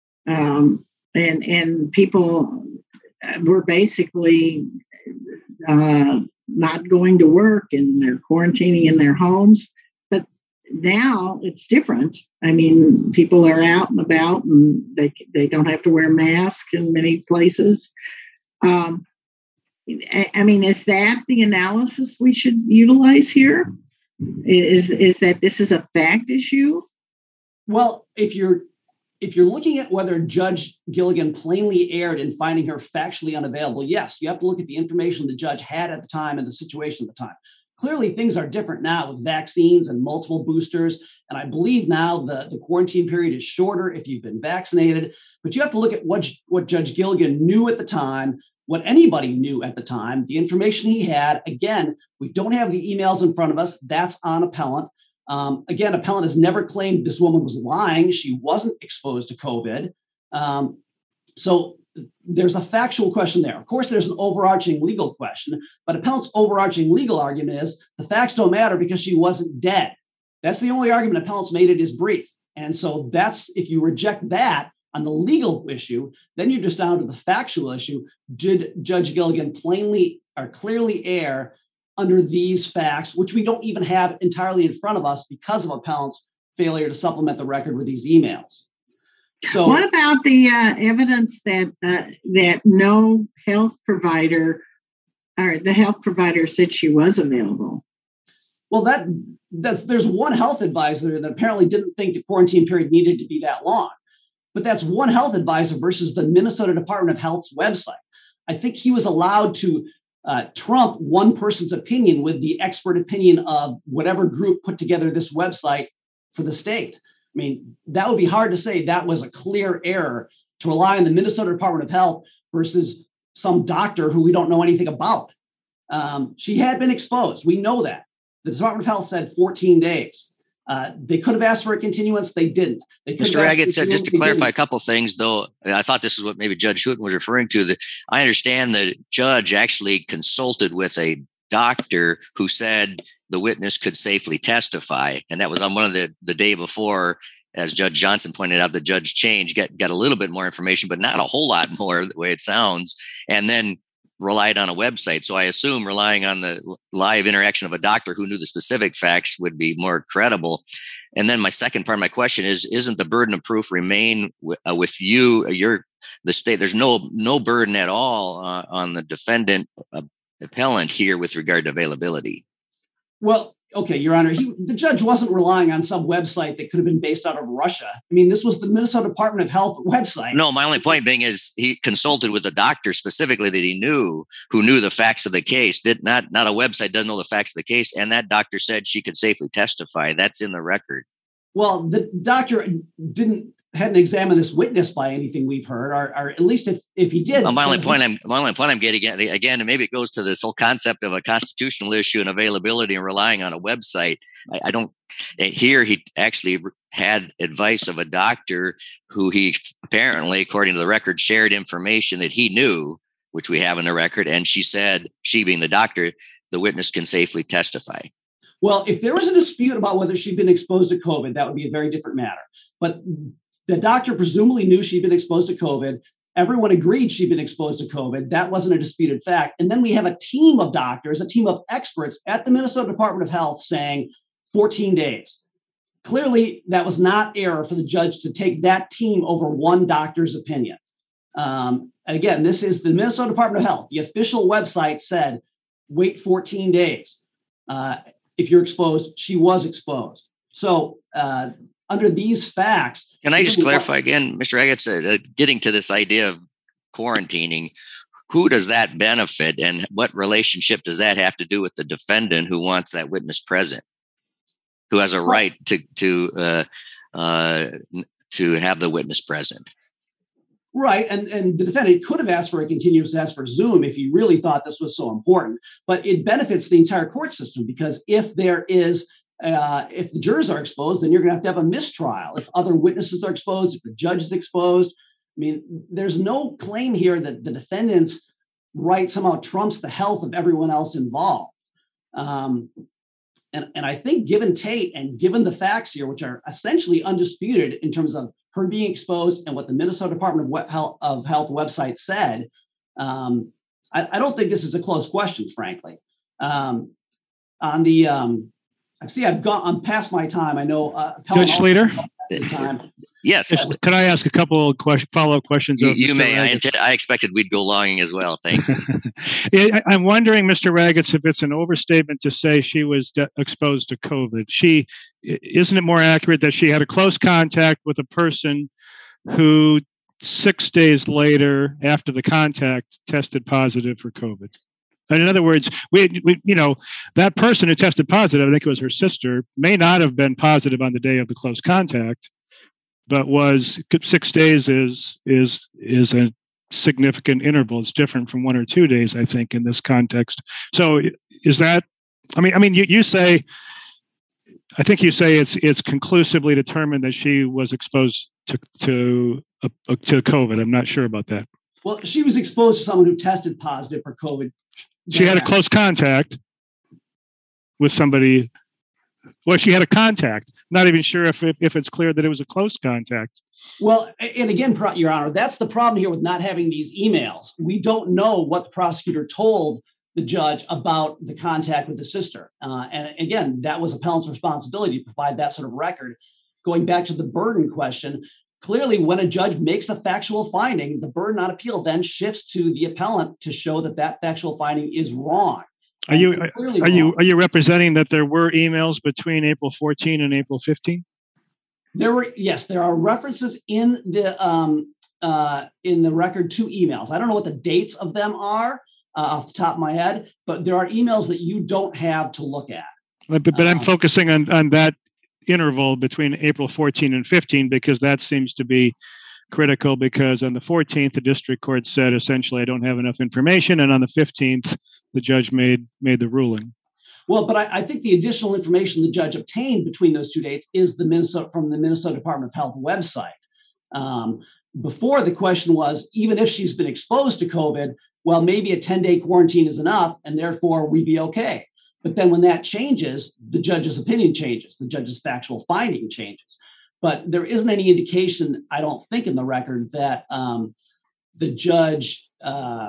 um, and, and people were basically uh, not going to work and they're quarantining in their homes. now it's different. I mean, people are out and about, and they they don't have to wear masks in many places. Um, I, I mean, is that the analysis we should utilize here? Is is that this is a fact issue? Well, if you're if you're looking at whether Judge Gilligan plainly erred in finding her factually unavailable, yes, you have to look at the information the judge had at the time and the situation at the time. Clearly, things are different now with vaccines and multiple boosters. And I believe now the, the quarantine period is shorter if you've been vaccinated. But you have to look at what, what Judge Gilligan knew at the time, what anybody knew at the time, the information he had. Again, we don't have the emails in front of us. That's on appellant. Um, again, appellant has never claimed this woman was lying. She wasn't exposed to COVID. Um, so there's a factual question there. Of course, there's an overarching legal question, but appellant's overarching legal argument is the facts don't matter because she wasn't dead. That's the only argument appellant's made in his brief. And so that's, if you reject that on the legal issue, then you're just down to the factual issue. Did Judge Gilligan plainly or clearly err under these facts, which we don't even have entirely in front of us because of appellant's failure to supplement the record with these emails? So, what about the uh, evidence that uh, that no health provider or the health provider said she was available? Well, that that's, there's one health advisor that apparently didn't think the quarantine period needed to be that long, but that's one health advisor versus the Minnesota Department of Health's website. I think he was allowed to uh, trump one person's opinion with the expert opinion of whatever group put together this website for the state. I mean, that would be hard to say that was a clear error to rely on the Minnesota Department of Health versus some doctor who we don't know anything about. Um, she had been exposed. We know that. The Department of Health said fourteen days. Uh, they could have asked for a continuance. They didn't. They Mister Raggett said, just to clarify a couple of things, though, I thought this is what maybe Judge Hooten was referring to. That I understand the judge actually consulted with a doctor who said the witness could safely testify. And that was on one of the, the day before, as Judge Johnson pointed out, the judge changed, got, got a little bit more information, but not a whole lot more the way it sounds, and then relied on a website. So I assume relying on the live interaction of a doctor who knew the specific facts would be more credible. And then my second part of my question is, isn't the burden of proof remain w- uh, with you, your the state? There's no no burden at all uh, on the defendant uh, appellant here with regard to availability. Well, okay, Your Honor, he, the judge wasn't relying on some website that could have been based out of Russia. I mean, this was the Minnesota Department of Health website. No, my only point being is he consulted with a doctor specifically that he knew, who knew the facts of the case. Did not not a website doesn't know the facts of the case, and that doctor said she could safely testify. That's in the record. Well, the doctor didn't hadn't examined this witness by anything we've heard, or, or at least if if he did. Well, my only point I'm my only point I'm getting at again, and maybe it goes to this whole concept of a constitutional issue and availability and relying on a website. I, I don't here he actually had advice of a doctor who he apparently, according to the record, shared information that he knew, which we have in the record, and she said, she being the doctor, the witness can safely testify. Well, if there was a dispute about whether she'd been exposed to COVID, that would be a very different matter. But the doctor presumably knew she'd been exposed to COVID. Everyone agreed she'd been exposed to COVID. That wasn't a disputed fact. And then we have a team of doctors, a team of experts at the Minnesota Department of Health saying fourteen days. Clearly, that was not error for the judge to take that team over one doctor's opinion. Um, and again, this is the Minnesota Department of Health. The official website said, wait fourteen days. Uh, if you're exposed, she was exposed. So uh, under these facts. Can I just clarify again, Mister Raggett, uh, getting to this idea of quarantining, who does that benefit and what relationship does that have to do with the defendant who wants that witness present, who has a right to to uh, uh, to have the witness present? Right. And, and the defendant could have asked for a continuous ask for Zoom if he really thought this was so important. But it benefits the entire court system, because if there is Uh, if the jurors are exposed, then you're going to have to have a mistrial. If other witnesses are exposed, if the judge is exposed, I mean, there's no claim here that the defendant's right somehow trumps the health of everyone else involved. Um, and, and I think given Tate and given the facts here, which are essentially undisputed in terms of her being exposed and what the Minnesota Department of Health, of Health website said, um, I, I don't think this is a close question, frankly. Um, on the um, I see I've gone, I'm past my time. I know. Uh, Judge Schlueter? Time. Yes. Could I ask a couple of question, follow-up questions? You, of you may. I, Ragatz? I expected we'd go long as well. Thank you. I, I'm wondering, Mister Ragatz, if it's an overstatement to say she was de- exposed to COVID. She, isn't it more accurate that she had a close contact with a person who six days later, after the contact, tested positive for COVID? And in other words, we, we, you know, that person who tested positive, I think it was her sister, may not have been positive on the day of the close contact, but was six days is is is a significant interval. It's different from one or two days, I think, in this context. So, is that? I mean, I mean, you, you say, I think you say it's it's conclusively determined that she was exposed to to uh, to COVID. I'm not sure about that. Well, she was exposed to someone who tested positive for COVID. She had a close contact with somebody. Well, she had a contact. Not even sure if, if if it's clear that it was a close contact. Well, and again, Your Honor, that's the problem here with not having these emails. We don't know what the prosecutor told the judge about the contact with the sister. Uh, and again, that was appellant's responsibility to provide that sort of record. Going back to the burden question, clearly, when a judge makes a factual finding, the burden on appeal then shifts to the appellant to show that that factual finding is wrong. Are you are wrong. you are you representing that there were emails between April fourteenth and April fifteenth? There were, yes, there are references in the um, uh, in the record to emails. I don't know what the dates of them are uh, off the top of my head, but there are emails that you don't have to look at. But, but um, I'm focusing on on that interval between April fourteenth and fifteenth, because that seems to be critical, because on the fourteenth, the district court said, essentially, I don't have enough information. And on the fifteenth, the judge made made the ruling. Well, but I, I think the additional information the judge obtained between those two dates is the Minnesota from the Minnesota Department of Health website. Um, before, the question was, even if she's been exposed to COVID, well, maybe a ten-day quarantine is enough, and therefore we'd be okay. But then when that changes, the judge's opinion changes, the judge's factual finding changes. But there isn't any indication, I don't think, in the record that um, the judge, uh,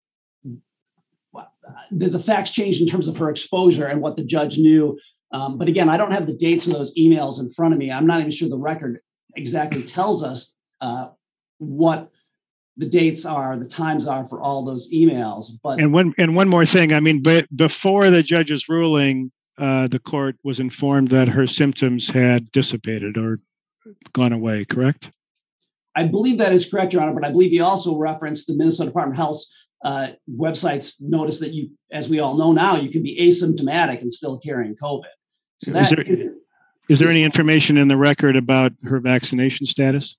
the, the facts changed in terms of her exposure and what the judge knew. Um, but again, I don't have the dates of those emails in front of me. I'm not even sure the record exactly tells us uh, what the dates are, the times are for all those emails. But and one and one more thing, I mean, but before the judge's ruling, uh, the court was informed that her symptoms had dissipated or gone away, correct? I believe that is correct, Your Honor, but I believe you also referenced the Minnesota Department of Health's uh, website's notice that you, as we all know now, you can be asymptomatic and still carrying COVID. So that is there, is, is there any information in the record about her vaccination status?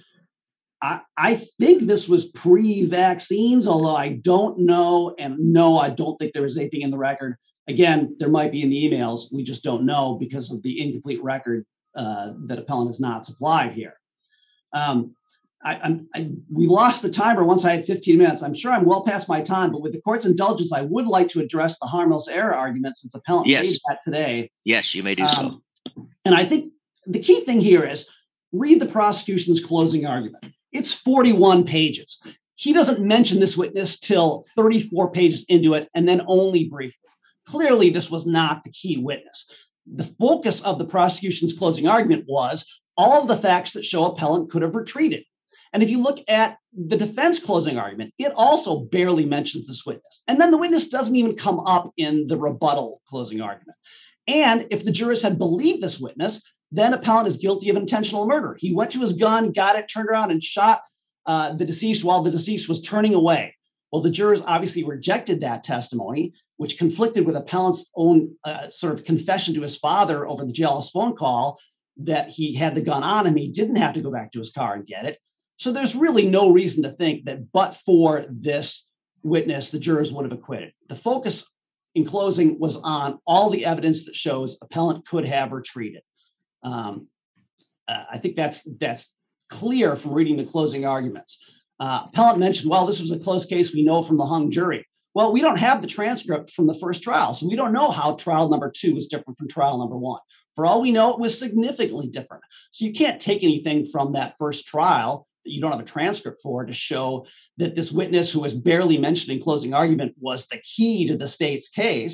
I, I think this was pre-vaccines, although I don't know. And no, I don't think there was anything in the record. Again, there might be in the emails. We just don't know because of the incomplete record uh, that appellant has not supplied here. Um, I, I'm, I, we lost the timer once I had fifteen minutes. I'm sure I'm well past my time, but with the court's indulgence, I would like to address the harmless error argument since appellant yes. made that today. Yes, you may do um, so. And I think the key thing here is read the prosecution's closing argument. It's forty-one pages. He doesn't mention this witness till thirty-four pages into it, and then only briefly. Clearly, this was not the key witness. The focus of the prosecution's closing argument was all of the facts that show appellant could have retreated. And if you look at the defense closing argument, it also barely mentions this witness. And then the witness doesn't even come up in the rebuttal closing argument. And if the jurors had believed this witness, then appellant is guilty of intentional murder. He went to his gun, got it, turned around, and shot uh, the deceased while the deceased was turning away. Well, the jurors obviously rejected that testimony, which conflicted with appellant's own uh, sort of confession to his father over the jailhouse phone call that he had the gun on him. He didn't have to go back to his car and get it. So there's really no reason to think that but for this witness, the jurors would have acquitted. The focus in closing was on all the evidence that shows appellant could have retreated. Um, uh, I think that's that's clear from reading the closing arguments. Uh, appellant mentioned, well, this was a close case. We know from the hung jury. Well, we don't have the transcript from the first trial, so we don't know how trial number two was different from trial number one. For all we know, it was significantly different. So you can't take anything from that first trial that you don't have a transcript for to show that this witness who was barely mentioned in closing argument was the key to the state's case.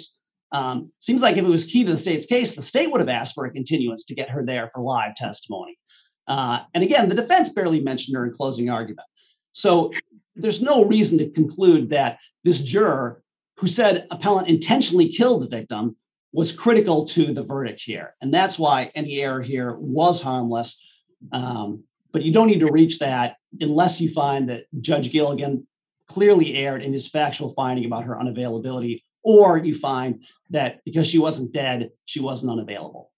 Um, seems like if it was key to the state's case, the state would have asked for a continuance to get her there for live testimony. Uh, and again, the defense barely mentioned her in closing argument. So there's no reason to conclude that this juror who said appellant intentionally killed the victim was critical to the verdict here. And that's why any error here was harmless. Um, but you don't need to reach that unless you find that Judge Gilligan clearly erred in his factual finding about her unavailability, or you find that because she wasn't dead, she wasn't unavailable.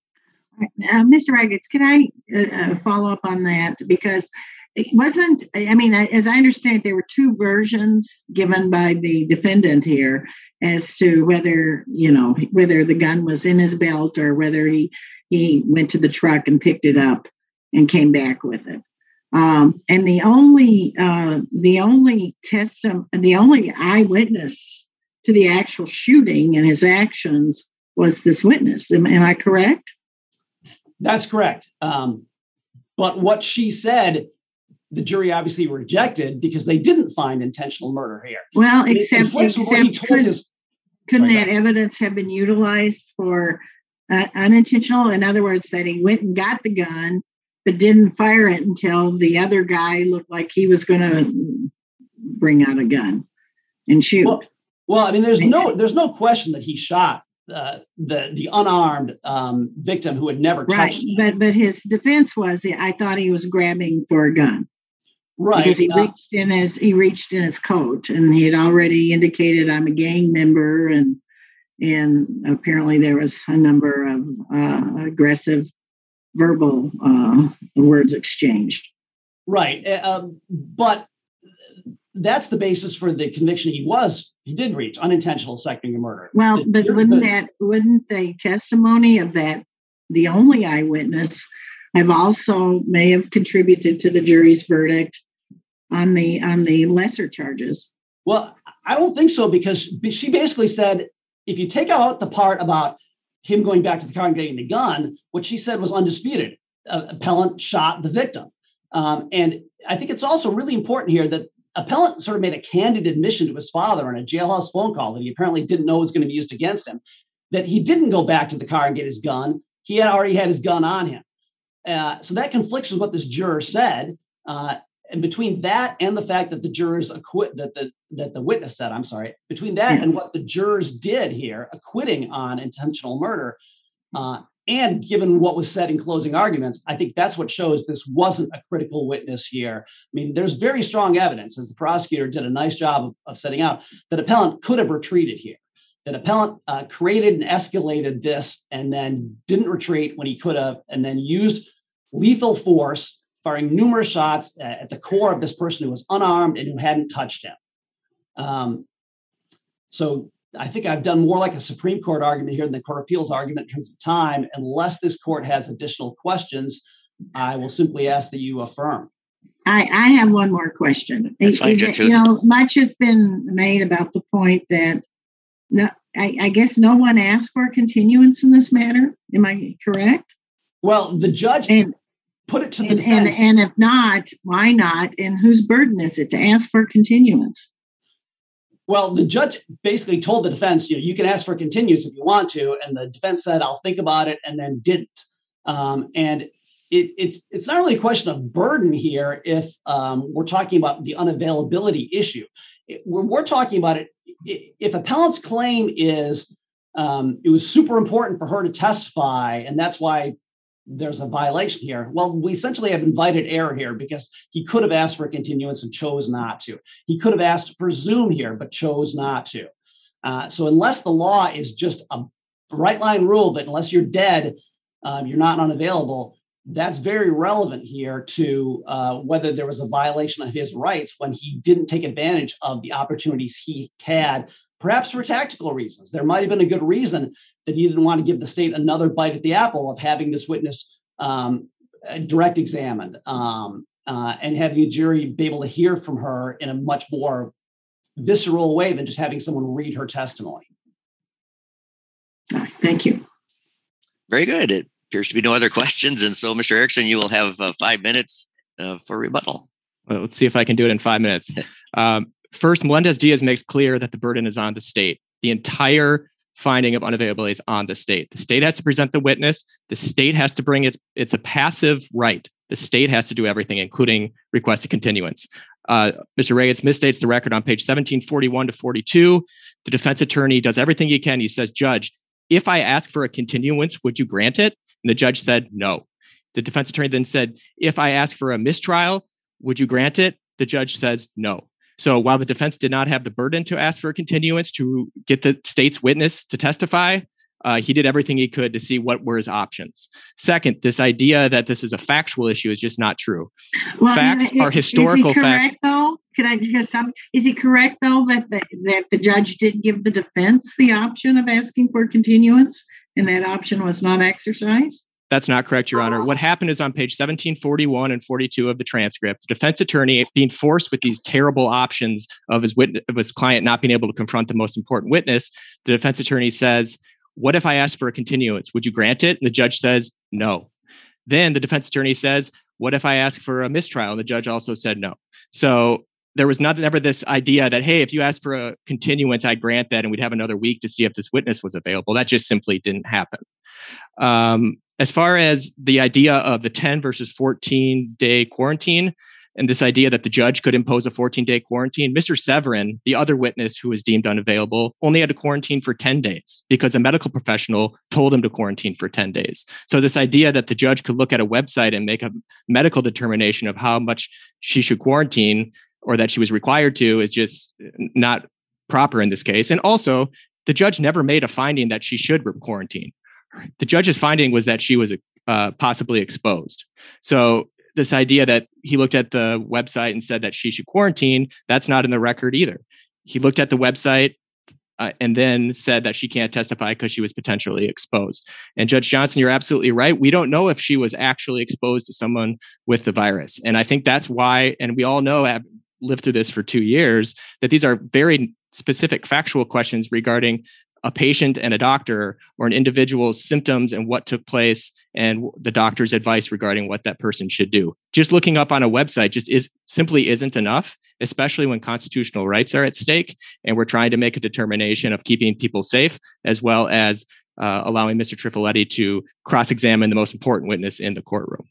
Uh, Mister Ragatz, can I uh, follow up on that? Because it wasn't, I mean, as I understand, there were two versions given by the defendant here as to whether, you know, whether the gun was in his belt or whether he, he went to the truck and picked it up and came back with it. Um, and the only, uh, the only testim- the only eyewitness to the actual shooting and his actions was this witness. Am, am I correct? That's correct. Um, but what she said, the jury obviously rejected because they didn't find intentional murder here. Well, except, except could, his, couldn't sorry, that evidence have been utilized for uh, unintentional? In other words, that he went and got the gun, but didn't fire it until the other guy looked like he was going to bring out a gun and shoot. Well, well, I mean, there's no there's no question that he shot uh, the the unarmed um, victim who had never touched right. him. But but his defense was, I thought he was grabbing for a gun. Right. Because he uh, reached in his he reached in his coat, and he had already indicated, I'm a gang member, and and apparently there was a number of uh, aggressive verbal uh, words exchanged. Right. Um, but that's the basis for the conviction. He was, he did reach unintentional second degree murder. Well, the, but the, wouldn't the, that, wouldn't the testimony of that, the only eyewitness, have also may have contributed to the jury's verdict on the, on the lesser charges? Well, I don't think so, because she basically said, if you take out the part about him going back to the car and getting the gun, what she said was undisputed. Uh, appellant shot the victim. Um, and I think it's also really important here that appellant sort of made a candid admission to his father on a jailhouse phone call that he apparently didn't know was going to be used against him, that he didn't go back to the car and get his gun. He had already had his gun on him. Uh, so that conflicts with what this juror said. Uh, and between that and the fact that the jurors acquit, that the that the witness said, I'm sorry, between that yeah. and what the jurors did here, acquitting on intentional murder, uh, and given what was said in closing arguments, I think that's what shows this wasn't a critical witness here. I mean, there's very strong evidence, as the prosecutor did a nice job of, of setting out, that appellant could have retreated here. That appellant uh, created and escalated this and then didn't retreat when he could have, and then used lethal force, firing numerous shots at the core of this person who was unarmed and who hadn't touched him. Um, so I think I've done more like a Supreme Court argument here than the Court of Appeals argument in terms of time. Unless this court has additional questions, I will simply ask that you affirm. I, I have one more question. That's fine, Judge. You know, much has been made about the point that no, I, I guess no one asked for a continuance in this matter. Am I correct? Well, the judge and, put it to the and, defense. And, and if not, why not? And whose burden is it to ask for a continuance? Well, the judge basically told the defense, you know, you can ask for continuance if you want to. And the defense said, I'll think about it, and then didn't. Um, and it, it's it's not really a question of burden here if um, we're talking about the unavailability issue. It, we're, we're talking about it. If appellant's claim is um, it was super important for her to testify, and that's why there's a violation here. Well, we essentially have invited error here because he could have asked for a continuance and chose not to. He could have asked for Zoom here, but chose not to. Uh, so unless the law is just a right line rule that unless you're dead, um, you're not unavailable, that's very relevant here to uh, whether there was a violation of his rights when he didn't take advantage of the opportunities he had, perhaps for tactical reasons. There might have been a good reason that he didn't want to give the state another bite at the apple of having this witness um, direct examined um, uh, and having the jury be able to hear from her in a much more visceral way than just having someone read her testimony. Thank you. Very good. It appears to be no other questions. And so, Mister Erickson, you will have uh, five minutes uh, for rebuttal. Well, let's see if I can do it in five minutes. um, first, Melendez-Diaz makes clear that the burden is on the state. The entire finding of unavailability is on the state. The state has to present the witness. The state has to bring its, it's a passive right. The state has to do everything, including request a continuance. Uh, Mister Reagans misstates the record on page seventeen forty-one to forty-two. The defense attorney does everything he can. He says, Judge, if I ask for a continuance, would you grant it? And the judge said, no. The defense attorney then said, if I ask for a mistrial, would you grant it? The judge says, no. So while the defense did not have the burden to ask for a continuance to get the state's witness to testify, uh, he did everything he could to see what were his options. Second, this idea that this is a factual issue is just not true. Well, Facts is, are historical is he correct, facts. Though? Can I just stop? Is he correct, though, that the, that the judge did give the defense the option of asking for continuance and that option was not exercised? That's not correct, Your Honor. What happened is on page seventeen forty-one and forty-two of the transcript, the defense attorney being forced with these terrible options of his witness, of his client not being able to confront the most important witness, the defense attorney says, what if I asked for a continuance? Would you grant it? And the judge says, no. Then the defense attorney says, what if I ask for a mistrial? And the judge also said no. So there was not never this idea that, hey, if you ask for a continuance, I grant that, and we'd have another week to see if this witness was available. That just simply didn't happen. Um, As far as the idea of the ten versus fourteen day quarantine and this idea that the judge could impose a fourteen day quarantine, Mister Severin, the other witness who was deemed unavailable, only had to quarantine for ten days because a medical professional told him to quarantine for ten days. So this idea that the judge could look at a website and make a medical determination of how much she should quarantine or that she was required to is just not proper in this case. And also, the judge never made a finding that she should quarantine. The judge's finding was that she was uh, possibly exposed. So this idea that he looked at the website and said that she should quarantine, that's not in the record either. He looked at the website uh, and then said that she can't testify because she was potentially exposed. And Judge Johnson, you're absolutely right. We don't know if she was actually exposed to someone with the virus. And I think that's why, and we all know, have lived through this for two years, that these are very specific factual questions regarding a patient and a doctor or an individual's symptoms and what took place and the doctor's advice regarding what that person should do. Just looking up on a website just is simply isn't enough, especially when constitutional rights are at stake. And we're trying to make a determination of keeping people safe, as well as uh, allowing Mister Trifoletti to cross-examine the most important witness in the courtroom.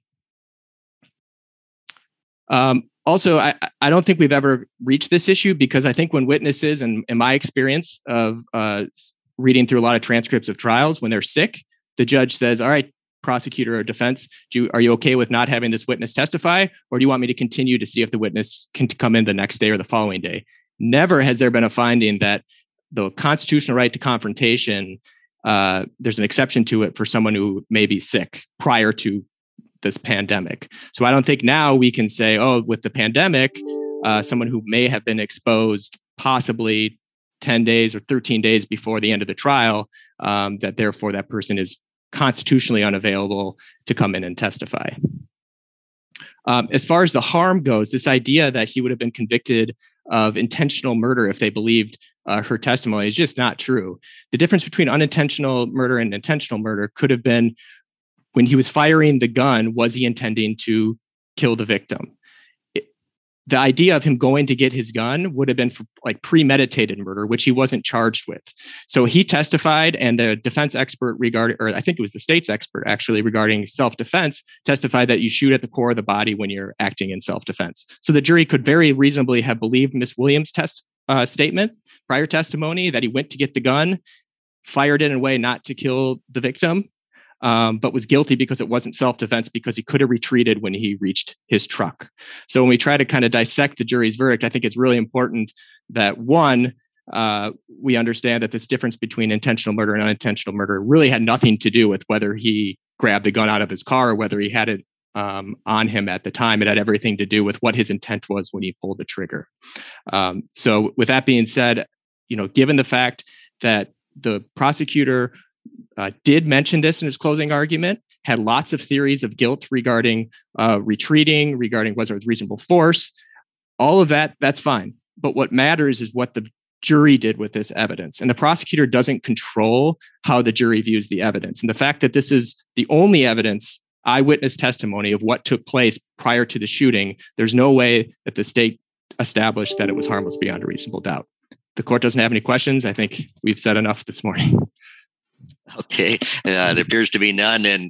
Um, Also, I, I don't think we've ever reached this issue because I think when witnesses, and in my experience of uh, reading through a lot of transcripts of trials, when they're sick, the judge says, all right, prosecutor or defense, do you, are you okay with not having this witness testify? Or do you want me to continue to see if the witness can come in the next day or the following day? Never has there been a finding that the constitutional right to confrontation, uh, there's an exception to it for someone who may be sick prior to this pandemic. So I don't think now we can say, oh, with the pandemic, uh, someone who may have been exposed possibly ten days or thirteen days before the end of the trial, um, that therefore that person is constitutionally unavailable to come in and testify. Um, as far as the harm goes, this idea that he would have been convicted of intentional murder if they believed uh, her testimony is just not true. The difference between unintentional murder and intentional murder could have been when he was firing the gun, was he intending to kill the victim? It, the idea of him going to get his gun would have been for like premeditated murder, which he wasn't charged with. So he testified, and the defense expert regarding, or I think it was the state's expert actually regarding self-defense, testified that you shoot at the core of the body when you're acting in self-defense. So the jury could very reasonably have believed Miss Williams' test uh, statement, prior testimony, that he went to get the gun, fired it in a way not to kill the victim, Um, but was guilty because it wasn't self-defense because he could have retreated when he reached his truck. So when we try to kind of dissect the jury's verdict, I think it's really important that, one, uh, we understand that this difference between intentional murder and unintentional murder really had nothing to do with whether he grabbed the gun out of his car or whether he had it um, on him at the time. It had everything to do with what his intent was when he pulled the trigger. Um, so with that being said, you know, given the fact that the prosecutor Uh, did mention this in his closing argument, had lots of theories of guilt regarding uh, retreating, regarding was there reasonable force, all of that, that's fine. But what matters is what the jury did with this evidence. And the prosecutor doesn't control how the jury views the evidence. And the fact that this is the only evidence, eyewitness testimony of what took place prior to the shooting, there's no way that the state established that it was harmless beyond a reasonable doubt. The court doesn't have any questions. I think we've said enough this morning. Okay, uh, there appears to be none, and